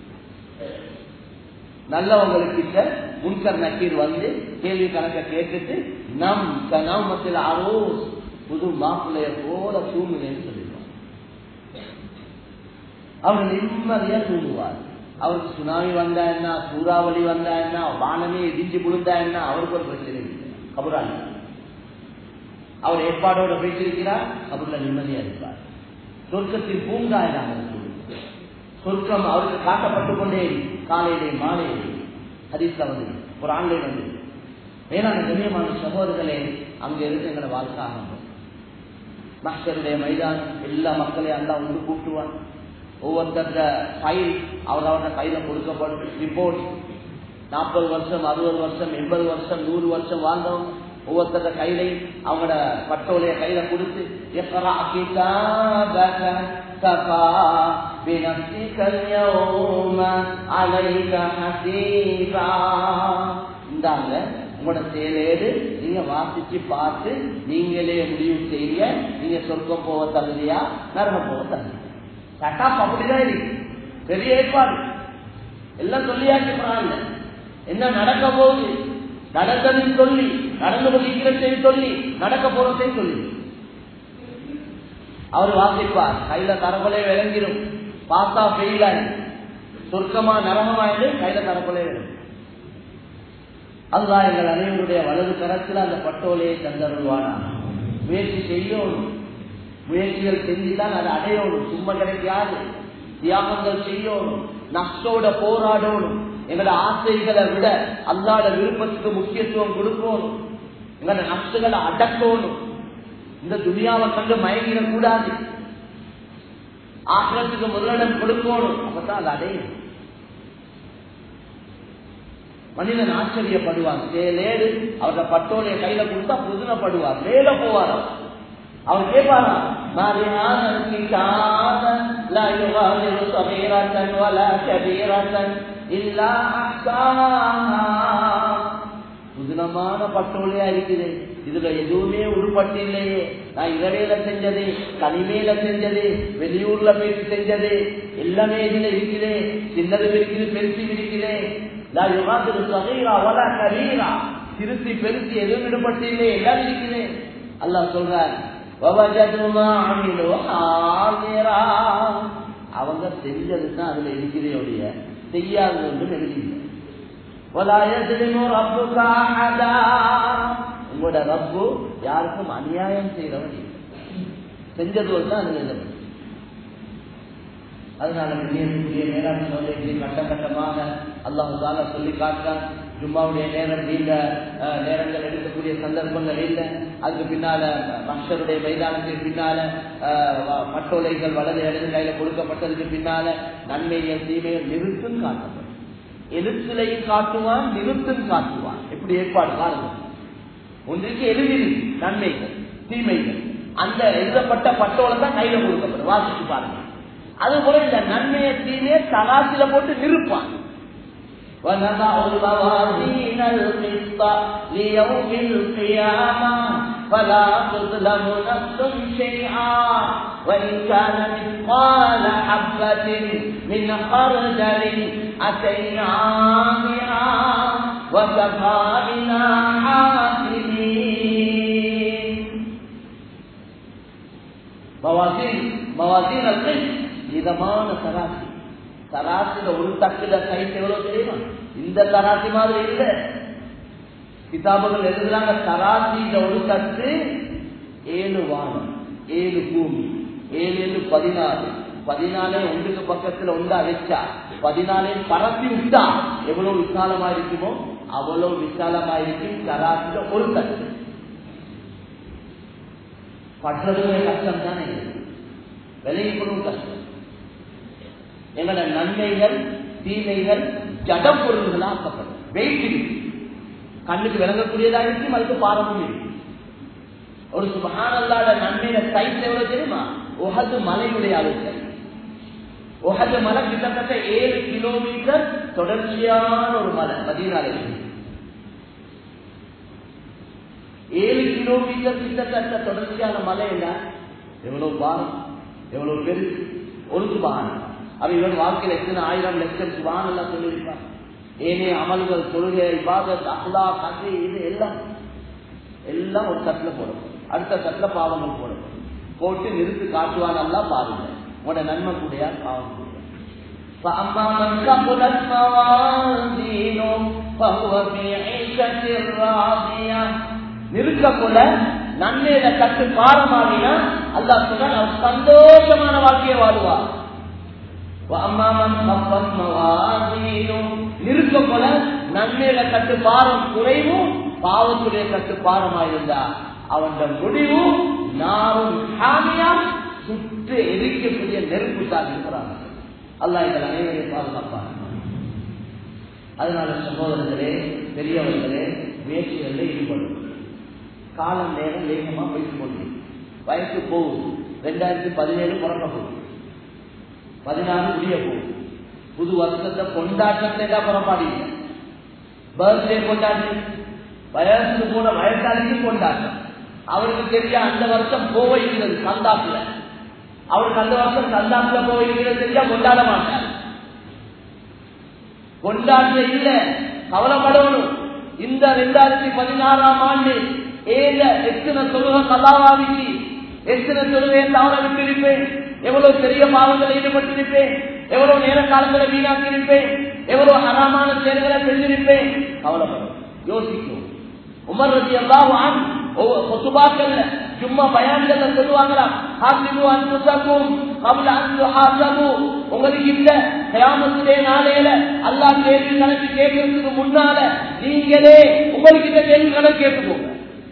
S1: நல்லவங்களுக்கு முன்கர் நக்கீர் வந்து கேள்வி கணக்க கேட்டுட்டு நம் கனமத்தில் ஆரோ புது மாப்பிள்ளைய போல தூங்குன்னு சொல்லிடுவாங்க. அவர் நிம்மதியா தூங்குவார். அவருக்கு சுனாமி வந்தா என்ன, சூறாவளி வந்தா என்ன, வானமே இடிஞ்சு விழுந்தா என்ன, அவருக்கு ஒரு பிரச்சனை இல்லை. கபூரான அவர் ஏற்பாடோட பேசியிருக்கிறார், கபூர்ல நிம்மதியா இருப்பார். சொர்க்கத்தின் பூங்கா சொர்க்கம் அவருக்கு காட்டப்பட்டுக் கொண்டே காலையிலே மாலையிலே ஹதீஸ்ல வந்து ஒரு ஆண்களை வந்து மேலான கண்ணியமான சகோதரர்களே, அங்க இருந்து எங்களை வாழ்க்கை ஆரம்பம். மஹ்ஷருடைய மைதானம் எல்லா மக்களையும் அல்லா ஒன்று கூட்டுவான். ஒவ்வொருத்தர ஃபைல் அவர் அவரோட கையில கொடுக்கப்படும் ரிப்போர்ட். நாற்பது வருஷம் அறுபது வருஷம் எண்பது வருஷம் நூறு வருஷம் வாழ்ந்தவங்க ஒவ்வொருத்தர கையிலையும் அவங்களோட பட்டோலைய கையில கொடுத்து இந்தாங்க உங்களோட செயலேடு, நீங்க வாசிச்சு பார்த்து நீங்களே முடிவு செய்ய, நீங்க சொர்க்கம் போக தகுதியா நரகம் போக தகுதியா. சட்டாப் அப்படிதான் இருக்கு, பெரிய ஏற்பாடு எல்லாம் சொல்லியாச்சு. பரவாயில்ல, என்ன நடக்க போகுது நடந்ததுன்னு சொல்லி, நடந்து கொண்டிருக்கிறதையும் சொல்லி, நடக்க போறதையும் சொல்லி அவர் வாசிப்பார். கையில தரப்பலே விளங்கிடும், பார்த்தா ஃபெயில் ஆகி சொர்க்கமா நரகமா என்று கையில தரப்பலே விளங்கும். அல்லாஹ் எங்கள் அனைவருடைய வலது கரத்தில் அந்த பட்டோலையை தந்தருள்வானா. முயற்சி செய்யணும், முயற்சிகள் செஞ்சுதான் அதை அடையணும். சும்மா கிடைக்காது. தியாகங்கள் செய்யணும், நஷ்டோட போராடணும். எங்களோட ஆசைகளை விட அல்லாஹ்வுடைய விருப்பத்துக்கு முக்கியத்துவம் கொடுக்கணும். எங்களோட நஷ்டங்களை அடக்கணும். இந்த துனியாவை கண்டு மயங்கிடக் கூடாது. ஆசிரத்துக்கு முதலிடம் கொடுக்கணும். அப்பதான் அதை அடையும். மனிதன் ஆச்சரியப்படுவான். லேடு அவரோட பட்டோலைய கையில கொடுத்தா புதுனப்படுவார், மேல போவார். அவர் கேட்பாரா, புதுனமான பட்டோலையா இருக்குது, இதுல எதுவுமே உருப்பட்டு இல்லையே. நான் இரவேல செஞ்சது, தனிமையில செஞ்சது, வெளியூர்ல போயிட்டு செஞ்சது எல்லாமே இதுல இருக்குது. சின்னது இருக்குது, பெருசி இருக்குது. திருத்தி பெருசி எதுவும் விடுபட்டு இல்லை, எல்லாம் இருக்குது. அல்லாஹ் சொல்றார், அவங்க செஞ்சதுதான் அதுல இருக்கிறே ஒழிய செய்யாதது ஒன்றும் எழுதியில்லை. உங்களோட ரப்பு யாருக்கும் அநியாயம் செய்யறவன் இல்லை. செஞ்சது தான் அதுல எழுத. அதனால மேலாண் சோதனை கட்ட கட்டமாக அல்லாஹ் தாலா சொல்லி காட்டுறான். ஜும்மாவுடைய நேரம் இல்ல, நேரங்கள் எடுக்கக்கூடிய சந்தர்ப்பங்கள் இல்லை. அதுக்கு பின்னால மக்சருடைய மைதானத்துக்கு பின்னால மட்டோலைகள் வலது இடது கையில கொடுக்கப்பட்டதுக்கு பின்னால நன்மைகள் தீமைகள் நிறுத்தும் காட்டப்படும். எழுத்துலையும் காட்டுவான், நிறுத்தும் காட்டுவான். எப்படி ஏற்பாடு பாருங்க. ஒன்றுக்கு எழுதி நன்மைகள் தீமைகள் அந்த எழுதப்பட்ட பட்டோலை தான் கையில கொடுக்கப்படும். வாசிச்சு பாருங்க. அதுபோல இந்த நன்மையை தீமையை தராசில போட்டு நிறுப்பான். وَنَضَعُ الْمَوَازِينَ الْقِسْطَ لِيَوْمِ الْقِيَامَةِ فَلَا تُظْلَمُ نَفْسٌ شَيْئًا وَإِنْ كَانَ مِثْقَالَ حَبَّةٍ مِنْ خَرْدَلٍ أَتَيْنَا بِهَا وَكَفَى بِنَا حَاسِبِينَ. மவாசீன் மவாசீன் அல்கிஸ்த், இதமான தராசி. தராசில ஒரு தட்டுல சைஸ் எவ்வளவு தெரியுமா? இந்த தராசி மாதிரி இல்ல. கிதாபுகள் எழுதுறாங்க, தராசில ஒரு தட்டு ஏழு வானம், ஏழு பூமி, ஏழு ஏழு பதினாலு. பதினாலே ஒன்றுக்கு பக்கத்துல ஒன்றா வச்சா பதினாலே பரப்பி விட்டா எவ்வளவு விசாலமா இருக்குமோ அவ்வளவு விசாலமா இருக்கும் தராசில ஒரு தட்டு. பற்றதுமே கஷ்டம் தானே, விலையும் கஷ்டம். எங்களோட நன்மைகள் தீமைகள் ஜட பொருள்களாக்கப்படும். வெயிட் இருக்கு, கண்ணுக்கு விளங்கக்கூடியதாக இருக்கும், அதுக்கு பாரமும் இருக்கு. ஒரு சுபஹானல்லாஹ்வுடைய நன்மையில சைஸ் எவ்வளவு தெரியுமா? உஹது மலையுடைய அளவு. உஹது மலை கிட்டத்தட்ட ஏழு கிலோமீட்டர் தொடர்ச்சியான ஒரு மலை மதீனால இருக்கு. ஏழு கிலோமீட்டர் கிட்டத்தட்ட தொடர்ச்சியான மலை இல்ல, எவ்வளவு பாரம், எவ்வளவு பெருசு ஒரு சுபஹான். அவன் இவன் வாழ்க்கையில் எத்தனை ஆயிரம் லட்சம் சுபஹான் எல்லாம் சொல்லியிருப்பான். ஏனே அமல்கள், தொழுகை, இபாதத், அக்லாக், கல்வி, இது எல்லாம் எல்லாம் ஒரு தட்டில் போடும். அடுத்த தட்டில் பாவங்கள் போடும். போட்டு நிறுத்து காட்டுவான். எல்லாம் பாருங்க, உங்களோட நன்மை கூடிய பாவம் கூடிய. நிறுத்த போல நன்மையில கட்டு பாரமாகினா அல்லாஹ் சொல்றான், அவர் சந்தோஷமான வாழ்க்கையை வாழ்வார். நிறுத்த போல நன்மையில கட்டு பாரம் குறைவும் பாவத்துடைய கட்டு பாரமாயிருந்தா அவன் முடிவும் நாமும் ஹாமியாம் சுற்று எரிக்கக்கூடிய நெருப்பு தான் இருக்கிறாங்க. அல்லாஹ் இதில் அனைவரையும் பாதுகாப்பாங்க. அதனால சகோதரர்களே, பெரியவர்களே, முயற்சிகளில் ஈடுபடும். காலம் நேரம் வேகமா போயிட்டு கொண்டு வயசு போகுது. ரெண்டாயிரத்தி பதினேழு பிறக்க போகுது, பதினாறு முடிய போகுது. புது வருஷத்தை கொண்டாட்டத்தை தான் புறப்பாடு இல்லை. பர்த்டே கொண்டாடி வயசுக்கு போன வயசாளிக்கு கொண்டாட்டம். அவருக்கு தெரிய அந்த வருஷம் போக இருக்கிறது சந்தாப்புல, அவருக்கு அந்த வருஷம் சந்தாப்புல போக இருக்கிறது தெரியா கொண்டாட மாட்டார். கொண்டாட்ட இல்ல, கவலைப்படணும். இந்த ரெண்டாயிரத்தி பதினாறாம் ஆண்டு ஏழ எத்தனை சொல்லுக கலாவாவிக்கு எத்தனை சொல்லுகையை தவற விட்டிருப்பேன், எவ்வளவு பெரிய பாவங்களை ஈடுபட்டிருப்பேன், எவ்வளவு நேர காலங்களை வீணாக்கி இருப்பேன், எவ்வளவு ஹராமான செயல்களை செஞ்சிருப்பேன். கவலைப்படும். யோசிக்கும். உமர் ரலியல்லாஹு அன்ஹு குதுபாக்கல்ல சும்மா பயான்கள்ல சொல்லுவாங்களா, ஹாசிபு அன்ஃபுஸக்கும் கப்ல அன் துஹாசபு, உங்களுக்கு இல்ல கியாமத்துடைய நாளையில அல்லாஹ் கேள்வி கணக்கு கேட்கறதுக்கு முன்னால நீங்களே உங்களுக்கு இந்த கேள்வி கணக்கு கேட்டுக்கோங்க.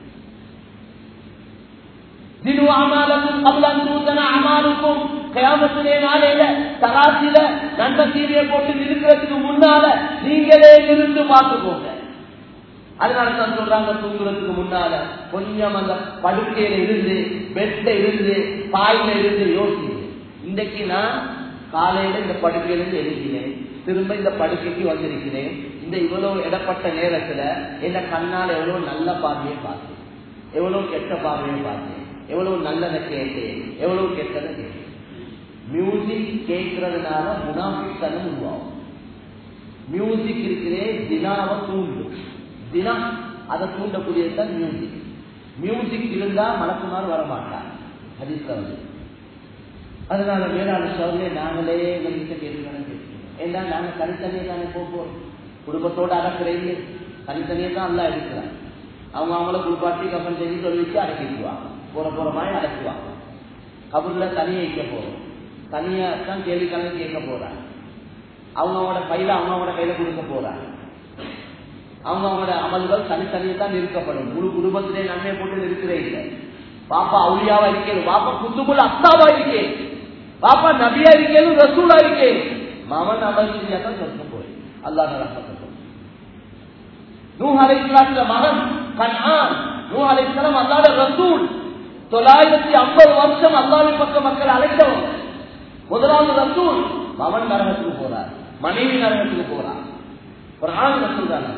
S1: தினு அமாலக்கும் கப்ல அன் தூதன அமாலுக்கும், கியாமத்துடைய நாளையில தராசில நன்மை தீமையை போட்டு நிறுக்கிறதுக்கு முன்னால நீங்களே இருந்து பார்த்துக்கோங்க. அதனாலதான் சொல்றாங்க, தூங்குறதுக்கு முன்னால கொஞ்சம் அந்த படுக்கையில இருந்து பெட்ல இருந்து பாயில இருந்து யோசிங்க. இன்றைக்கு நான் காலையில இந்த படுக்கையில இருந்து எழுதினேன், திரும்ப இந்த படுக்கைக்கு வந்திருக்கிறேன். இந்த இவ்வளவு இடப்பட்ட நேரத்துல என்ன கண்ணால் எவ்வளவு நல்ல பார்வையை பார்த்தேன், எவ்வளவு கெட்ட பார்வையை பார்த்தேன், எவ்வளவு நல்லதை கேட்டேன், எவ்வளவு கெட்டதை கேட்டேன். மியூசிக் கேட்கறதுனால முனாஃபிக்தனம் உருவாகும். மியூசிக் இருக்கிறே தினாவை தூண்டும். தினம் அதை தூண்டக்கூடியதான் மியூசிக். மியூசிக் இருந்தா மலக்குமார் வரமாட்டார் ஹதீஸ்ல வந்து. அதனால வேளாண் சோழர்களே நாங்களே எங்கள்கிட்ட கேட்கணும் கேட்கணும். ஏன்னா நாங்க தனித்தனியே தானே போறோம், குடும்பத்தோடு அடக்கிறீங்க, தனித்தனியே தான் எல்லாம் எடுக்கிறாங்க. அவங்க அவங்கள குளிப்பாட்டி கப்பல் செய்து சொல்லிச்சு அடக்கிடுவாங்க, போற போற மாதிரி அடக்குவாங்க. கபூர்ல தனியை வைக்க போறோம், தனியா தான் கேள்வி கணக்கு கேட்க போறாங்க. அவங்க அவங்களோட கையில அவங்க அவங்களோட கையில கொடுக்க போறாங்க. அவங்க அவங்களோட அமல்கள் தனித்தனியே தான் நிறுத்தப்படும். முழு குடும்பத்திலே நன்மை போட்டு இருக்கிறே இல்லை. பாப்பா அவுளியாவா இருக்கேன், பாப்பா குத்துபுல் அத்தாவா இருக்கேன், பாப்பா நபியா இருக்கேன், ரசூலா இருக்கேன், மகன் அமல் செஞ்சா தான் சொர்க்கம் போய் அல்லாஹ் ரஹ்மத். நூஹ் அலைஹிஸ்ஸலாம் மகன் கன்ஆன், நூஹ் அலைஹிஸ்ஸலாம் அல்லாஹ்வுடைய ரசூல். தொள்ளாயிரத்தி ஐம்பது வருஷம் அல்லாஹ்வின் பக்கம் மக்கள் அழைத்தவங்க. முதலாவது ரசூல் மகன் நரகத்துக்கு போறார், மனைவி நரகத்துக்கு போறார். ஒரு ஆண் ரசூல் தான்.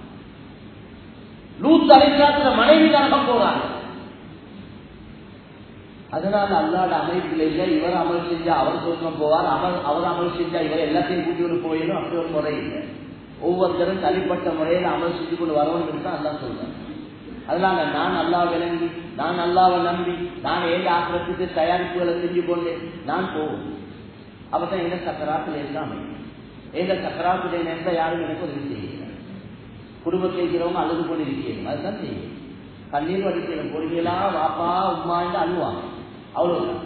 S1: லூத் அலைஹிஸ்ஸலாம் மனைவி நரகம் போறாங்க. அதனால அல்லாஹ்வோட அமைப்பில் இல்லை, இவர் அமல் செஞ்சா அவர் சொர்க்கம் போவார், அவர் அவர் அமல் செஞ்சா இவர் எல்லாத்தையும் கூட்டிட்டு போயிடும். அப்படி ஒரு முறை இல்லை. ஒவ்வொருத்தரும் தனிப்பட்ட முறையில் அமல் செஞ்சு கொண்டு வரணும்னு தான் அல்லாஹ் சொல்றேன். அதனால நான் அல்லாஹ் விளங்கி, நான் அல்லாஹ்வை நம்பி, நான் ஏழு ஆக்கிரத்துக்கு தயாரிப்புகளை செஞ்சு கொண்டு நான் போவோம். அப்பதான் என்ன சக்கராத்துல எல்லாமே ஏக சக்கராத்துடைய நேரத்தை யாரும் எனக்கு உதவி செய்யல. குடும்பத்தில் இருக்கிறவங்க அழுது கொண்டு இருக்கிறோம், அதுதான் செய்யும். கண்ணீர் வடிக்கிறோம், பொறுமையிலா வாப்பா உமா என்று அழுவாங்க, அவ்வளவுதான்.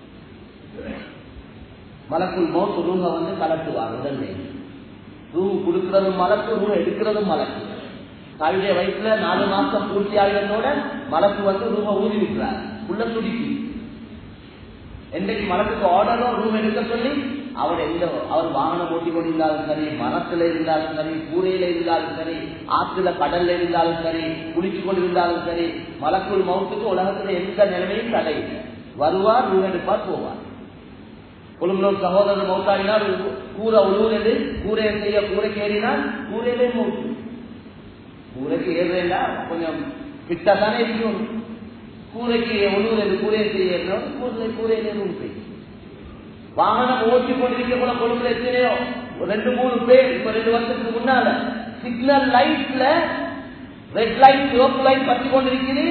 S1: மலக்குள் மௌத் ரூஹ வந்து கலட்டுவாங்க. உடனே ரூ கொடுக்கிறதும் மலக்கு, ரூ எடுக்கிறதும் மலக்கு. தாயுடைய வயசுல நாலு மாசம் பூர்த்தி ஆகிறதோட மலக்கு வந்து ரூஹ ஊதி விட்டுறாரு, உள்ள துடிக்கு. என்றைக்கு மலக்குக்கு ஆர்டரோ ரூம் எடுக்க சொல்லி அவர் எந்த அவர் வாகனம் ஓட்டி கொண்டிருந்தாலும் சரி, மரத்துல இருந்தாலும் சரி, கூரையில இருந்தாலும் சரி, ஆற்றுல கடல்ல இருந்தாலும் சரி, குளிச்சு கொண்டிருந்தாலும் சரி, மலக்குள் மௌத்துக்கு உலகத்துல எந்த நிலைமையும் தடை இல்லை. வருவார், ரூம் எடுப்பார், போவார். குழுங்களோட சகோதரர் மௌத்தாடினால் கூரை உழுவுறது, கூரையை செய்ய கூரைக்கு ஏறினால் கூரையிலே மௌத்து. கூரைக்கு ஏறுறா கொஞ்சம் கிட்டத்தானே இருக்கும். கூரைக்கு உழுவுறது, கூரையை செய்ய கூரை கூரையிலே ரூம். வாகனம் ஓட்டி கொண்டிருக்க கூட கொழும்புல எத்தனையோ ரெண்டு மூணு பேர் இப்ப ரெண்டு வருஷத்துக்கு முன்னால சிக்னல் லைட்ல ரெட் லைட் சிவப்பு லைட் பத்தி கொண்டிருக்குது.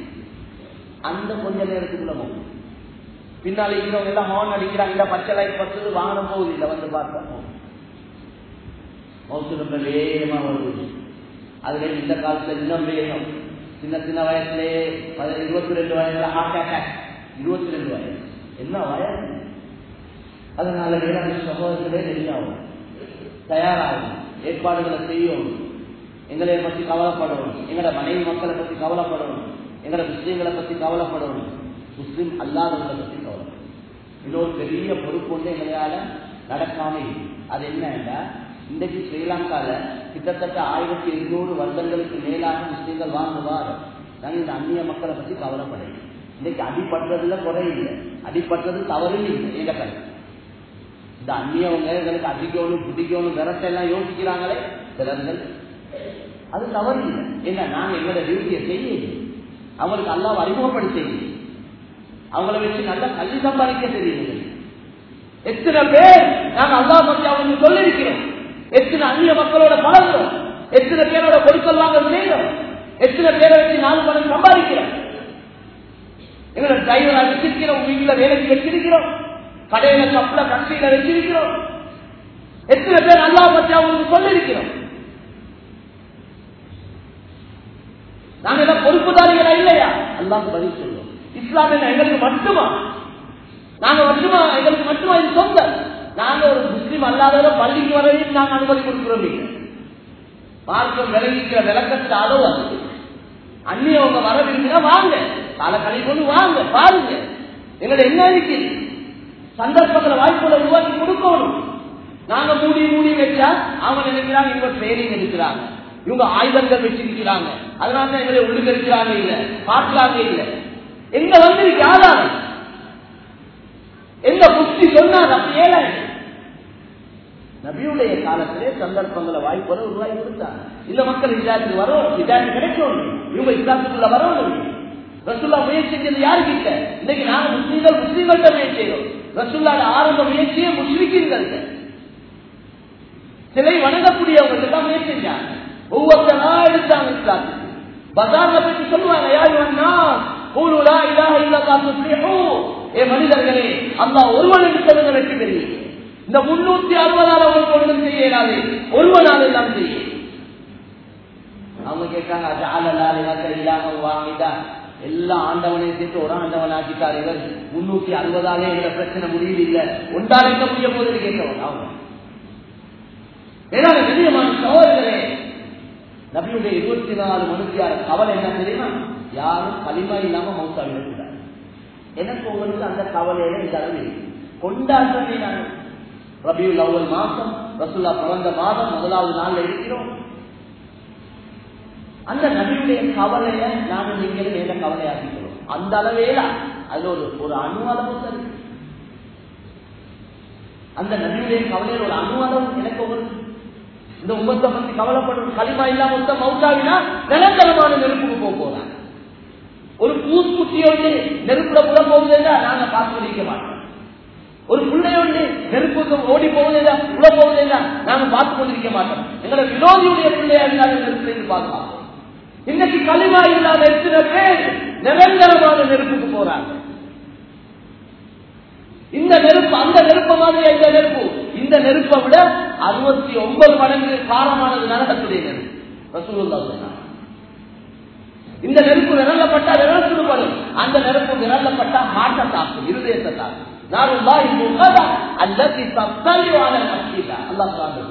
S1: அந்த கொஞ்ச நேரத்துக்குள்ள போகும். பின்னால இருக்கிறவங்க எல்லாம் ஹார்ன் அடிக்கிறாங்க, பச்சை லைட் பத்து வாகனம் போகுது இல்லை, வந்து பார்த்தா மௌத்து ரொம்ப வேகமா வருது. அதுல இந்த காலத்துல இன்னும் வேகம். சின்ன சின்ன வயசுலயே இருபத்தி ரெண்டு வயசுல ஹார்ட் அட்டாக், இருபத்தி ரெண்டு வயசு என்ன வயசு. அதனால வேளாண் சகோதரர்களே நெல்லாகும், தயாராகும், ஏற்பாடுகளை செய்யணும். எங்களை பற்றி கவலைப்படணும், எங்களோட மனைவி மக்களை பற்றி கவலைப்படணும், எங்களோட முஸ்லீம்களை பற்றி கவலைப்படணும், முஸ்லீம் அல்லாதவங்களை பற்றி கவலைப்படணும். இது ஒரு பெரிய பொறுப்பு ஒன்று எங்களால நடக்காம. அது என்னன்னா, இன்றைக்கு ஸ்ரீலங்கால கிட்டத்தட்ட ஆயிரத்தி இருநூறு வருடங்களுக்கு மேலாக முஸ்லீம்கள் வாழ்ந்துவார். நாங்கள் இந்த அந்நிய மக்களை பற்றி கவலைப்படையும். இன்னைக்கு அடிப்பட்டதுல குறையில்லை, அடிப்பட்டது தவறு இல்லை. எங்க கல்வி இந்த அந்நியவங்க எங்களுக்கு அடிக்கணும் பிடிக்கணும் விரட்டெல்லாம் யோசிக்கிறாங்களே சிலர்கள், அது தவறு இல்லை. ஏன்னா நாங்க எங்களோட டியூட்டியை செய்ய, அவங்களுக்கு அல்லாஹ் அறிமுகப்படுத்தி அவங்களை வச்சு நல்லா கல்வி சம்பாதிக்க தெரியுது. எத்தனை பேர் நாங்க அல்லாஹ் பற்றி அவங்களுக்கு சொல்லியிருக்கிறோம், எத்தனை அந்நிய மக்களோட பழகிறோம், எத்தனை பேரோட கொடுக்கல் வாங்கல் செய்யறோம், எத்தனை பேரை வச்சு நாலு பணம் சம்பாதிக்கிறோம். எங்களோட டிரைவரா வச்சிருக்கிறோம், வீட்டுல வேலைக்கு வச்சிருக்கிறோம், கடையில கப்பல கட்சியில வச்சிருக்கிறோம். எத்தனை பேர் அல்லாஹ் பற்றி அவங்களுக்கு சொல்லியிருக்கிறோம். நாங்க எல்லாம் பொறுப்புதாரிகளா இல்லையா? அல்லாஹ் பதில் சொல்லுவோம். இஸ்லாம் என்ன எங்களுக்கு மட்டுமா? நாங்க மட்டுமா எங்களுக்கு மட்டுமா இது சொந்த? நாங்க ஒரு முஸ்லீம் அல்லாதவரை பள்ளிக்கு வரையும் நாங்க அனுமதி கொடுக்கிறோம். மார்க்கம் விளங்கிக்கிற விளக்கத்தில் அளவு அது. அந்நியவங்க வர விரும்பினா வாங்க, கால கலை கொண்டு வாங்க, பாருங்க எங்களை என்ன இருக்கு சந்தர்ப்பங்களை வாய்ப்புகளை உருவாக்கி கொடுக்கணும். நாங்க மூடி மூடி வச்சா அவங்க நினைக்கிறாங்க இவங்க ட்ரைனிங் எடுக்கிறாங்க, இவங்க ஆயுதங்கள் வச்சிருக்கிறாங்க, அதனால எங்களை உள்ளுக்கு இருக்கிறாங்க இல்ல, பார்க்கலாங்க இல்ல. எங்க வந்திருக்கு ஆதாரம்? எங்க புத்தி சொன்னாங்க அப்படி ஏழை நபியுடைய காலத்திலே சந்தர்ப்பங்களை வாய்ப்புகளை உருவாக்கி கொடுத்தாங்க. இந்த மக்கள் இஸ்லாத்துக்கு வரும், இஸ்லாத்துக்கு கிடைக்கும், இவங்க இஸ்லாத்துக்குள்ள வரணும். ரசூல்லா முயற்சி செஞ்சது யாருக்கிட்ட? இன்னைக்கு நாங்க முஸ்லீம்கள் முஸ்லீம்கள்ட்ட முயற்சி செய்யறோம். ரசூல்லாட ஆரம்ப முயற்சியை முஸ்லிம்கள் சிலை வணங்கக்கூடியவங்க தான் முயற்சி செஞ்சாங்க. ஒவ்வொருத்தரா எடுத்தாங்க இஸ்லாத்துக்கு. பஜார்ல போய் சொல்லுவாங்க ஏ மனிதர்களே அல்லாஹ் ஒருவன் என்று சொல்லுங்க வெற்றி பெறுவீங்க. இந்த முன்னூத்தி அறுபதால் அவங்களுக்கு ஒன்றும் செய்ய இயலாது, ஒருவனால் எல்லாம் செய்ய. அவங்க கேட்டாங்க எல்லா ஆண்டவனையும் சேர்த்து ஒரு ஆண்டவன் ஆக்கிட்டார் இவர், முன்னூத்தி அறுபதாலே என்ற பிரச்சனை முடியல இல்ல, ஒன்றால் இருக்க முடிய போது கேட்டவங்க அவங்க. ஏதாவது நிச்சயமான சகோதரர்களே, நபியுடைய இருபத்தி நாலு மனுஷியார கவலை என்ன தெரியுமா? யாரும் களிமா இல்லாம மௌத்தா விடக்கூடாது. எனக்கு உங்களுக்கு அந்த கவலையில இந்த அளவு கொண்டாட்டமே. நாங்கள் ரபியுல் அவ்வல் மாசம் ரசூல்லா பிறந்த மாதம் முதலாவது நாள்ல இருக்கிறோம். அந்த நபியுடைய கவலைய நாங்கள் நீங்களும் மேல கவலையாக்கிக்கிறோம். அந்த அளவேல அதுல ஒரு ஒரு அணு அளவு சரி, அந்த நபியுடைய கவலையில் ஒரு அணு அளவு எனக்கு உங்களுக்கு இந்த உம்மத்தை பத்தி கவலைப்படும். களிமா இல்லாம மௌத்தாவினா நிலத்தரமான நெருப்புக்கு போக போறாங்க. ஒரு பூஸ்குட்டியோடு நெருப்புல புற போகுதுன்னா நாங்க பார்த்து வைக்க மாட்டோம். ஒரு பிள்ளையோடு நெருப்புக்கு ஓடி போகுதுன்னா உள்ள போகுதுன்னா நாங்க பார்த்து கொண்டிருக்க மாட்டோம். எங்களை விரோதியுடைய பிள்ளையா இருந்தாலும் நெருப்புல இருந்து பாதுகாப்போம். இன்னைக்கு களிமா இல்லாத எத்தனை பேர் நிரந்தரமான நெருப்புக்கு போறாங்க. இந்த நெருப்பு அந்த நெருப்ப மாதிரி இந்த நெருப்பு, இந்த நெருப்பை விட அறுபத்தி ஒன்பது மடங்கு காரமானது நரகத்துடைய நெருப்பு. ரசூலுல்லாஹ் சொன்னார், இந்த நெருப்பு விரல்லப்பட்டா விரல் சுடுபடும், அந்த நெருப்பு விரல்லப்பட்டா மாட்ட தாக்கும், இருதயத்தை தாக்கும். நாருல்லாஹி முகதா அல்லதி தத்தலியு அலல் மஸ்ஜிதா. அல்லாஹ் சொல்றார்.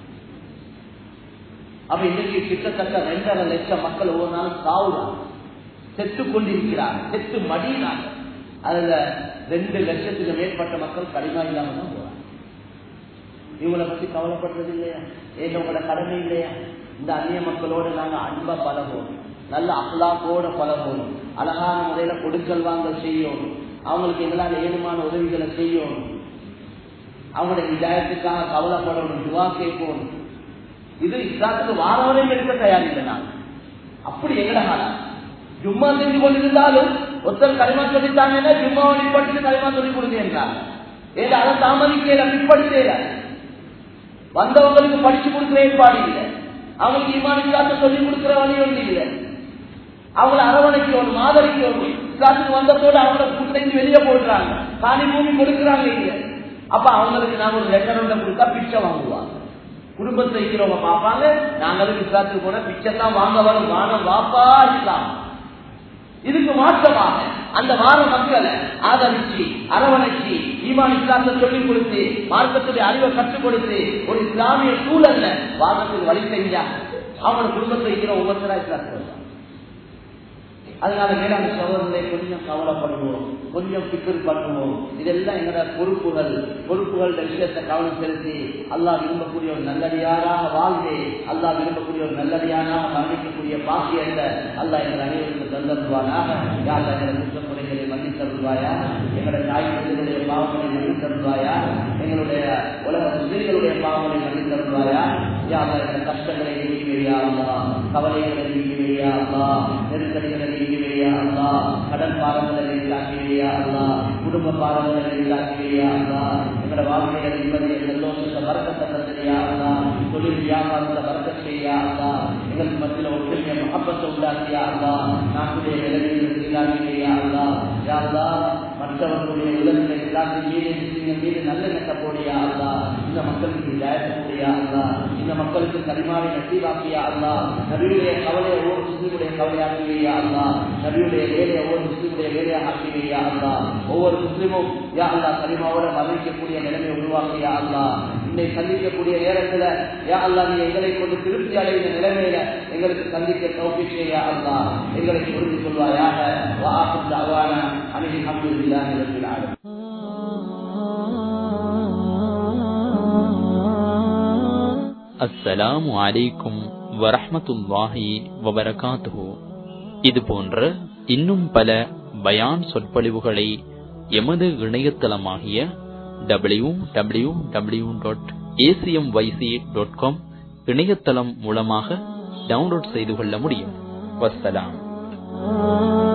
S1: அப்ப இன்னைக்கு கிட்டத்தட்ட ரெண்டரை லட்சம் மக்கள் ஒவ்வொரு நாளும் சாவுறாங்க, செத்து கொண்டிருக்கிறாங்க, செத்து மடியினாங்க. அதுல ரெண்டு லட்சத்துக்கு மேற்பட்ட மக்கள் களிமா இல்லாம தான் போறாங்க. இவங்களை பத்தி கவலைப்படுறது இல்லையா? எங்களோட கடமை இல்லையா? இந்த அந்நிய மக்களோட நாங்க அன்பா பழகும், நல்ல அஹ்லாக்கோட பழகும், அழகான முறையில கொடுக்கல் வாங்கல் செய்யணும், அவங்களுக்கு எங்களால் ஏழுமான உதவிகளை செய்யணும், அவங்களுடைய விஜயத்துக்காக கவலைப்படணும், துவா கேட்கணும். இது இஸ்லாத்துக்கு வாரவரையும் எடுக்க தயாரில்லை. நாங்க அப்படி எங்கட காலம் ஜும்மா செஞ்சு கொண்டிருந்தாலும் ஒருத்தர் களிமா சொல்லித்தாங்கன்னா ஜும்மாவை நிற்படுத்தி களிமா சொல்லி கொடுத்தேன்றாங்க. ஏதோ அதை தாமதிக்க பிற்படுத்த வந்தவங்களுக்கு படிச்சு கொடுக்கிற ஏற்பாடு இல்லை, அவங்களுக்கு ஈமான் இஸ்லாத்தை சொல்லி கொடுக்கிற வழி ஒன்று இல்லை. அவங்களை அரவணைக்கணும், ஆதரிக்கணும். இஸ்லாத்துக்கு வந்ததோடு அவங்களை கூட்டணி வெளியே போடுறாங்க, காணி பூமி கொடுக்குறாங்க இல்லை. அப்ப அவங்களுக்கு நாங்க ஒரு லெட்டர் ஒன்றை கொடுத்தா பிச்சை வாங்குவாங்க. குடும்பத்தை இருக்கிறவங்க பார்ப்பாங்க, நாங்களும் இஸ்லாத்துக்கு போன பிச்சை தான் வாங்க வரும், வானம் வாப்பா இஸ்லாம். இதுக்கு மாற்றமாக அந்த வார மக்களை ஆதரிச்சு அரவணைச்சு ஈமான் இஸ்லாத்தை சொல்லிக் கொடுத்து மார்க்கத்துடைய அறிவை கற்றுக் கொடுத்து ஒரு இஸ்லாமிய சூழல்ல வாதத்துக்கு வழி செஞ்சா அவங்களோட குடும்பத்தை இருக்கிற ஒவ்வொருத்தரா இஸ்லாத்து. அதனால மேலான சகோதரர்களை கொஞ்சம் கவலைப்படுவோம், கொஞ்சம் பிக்கல் பண்ணுவோம். இதெல்லாம் எங்களோட பொறுப்புகள். பொறுப்புகள் விஷயத்தை கவனம் செலுத்தி அல்லாஹ் விரும்பக்கூடிய ஒரு நல்லடியாராக வாழ்வே, அல்லாஹ் விரும்பக்கூடிய ஒரு நல்லடியாராக மரணிக்கக்கூடிய பாக்கியத்தை அல்லாஹ் எங்கள் அனைவருக்கு தந்தருவாயாக. யார் எங்களோட குற்றமுறைகளை மன்னித்தருவாயா, எங்களோட தாய் தந்தைகளுடைய பாவங்களை மன்னித்தருவாயா, எங்களுடைய உலக முஸ்லிம்களுடைய பாவங்களை மன்னித்தருவாயா. யார் எங்கள் கஷ்டங்களை நீக்கிவையா அல்லா, கவலைகளை நீக்கிவையா அல்லா, நெருக்கடிகளை நீக்கிவையா அல்லா, கடன் பாரங்களை நீக்காக்கிவையா அல்லா, குடும்ப பாரங்களை நீக்காக்கிவையா அல்லா, எங்களோட வாழ்க்கைகளை நிம்மதியை சந்தோஷத்தை வரக்கத்தை தந்திரியா அல்லா, தொழில் வியாபாரத்தை வரக்க செய்யா அல்லா, எங்களுக்கு மத்தியில் ஒற்றுமையை மகப்பத்தை உண்டாக்கியா அல்லா, நாட்டுடைய நிலைமையை சீராக்கிவையா அல்லா. யா அல்லா, மற்றவர்களுடைய உலகத்தை இல்லாத மீது மீது நல்ல நட்ட போடியா அல்லா, இந்த மக்களுக்கு ஜாயக்கூடிய அல்லா. இந்த மக்களுக்கு கலிமாவை நசீபாக்கியா அல்லாஹ். நபியுடைய கவலையை ஒவ்வொரு முஸ்லிமுடைய கவலையாக்குவியா அல்லாஹ். நபியுடைய வேலையை ஒவ்வொரு முஸ்லிமுடைய வேலையாக ஆக்கிவியா அல்லாஹ். ஒவ்வொரு முஸ்லிமும் யா அல்லாஹ் கலிமாவோட மரணிக்கக்கூடிய நிலைமை உருவாக்கியா அல்லாஹ். இன்னை சந்திக்கக்கூடிய நேரத்தில் யா அல்லாஹ் நீ எங்களை கொண்டு திருப்தி அடைந்த நிலைமையில எங்களுக்கு சந்திக்க தௌஃபீக் செய்யா அல்லாஹ். எங்களை புரிந்து கொள்வாயாக. வஆகிரு தஅவானா அனில் ஹம்துலில்லாஹி ரப்பில் ஆலமீன்.
S2: அஸ்ஸலாமு அலைக்கும் வரஹ்மத்துல்லாஹி வபரகாத்துஹு. இது போன்ற இன்னும் பல பயான் சொற்பொழிவுகளை எமது இணையதளமாகிய W W W dot ACMYC dot com இணையதளம் மூலமாக டவுன்லோட் செய்து கொள்ள முடியும். வஸ்ஸலாம்.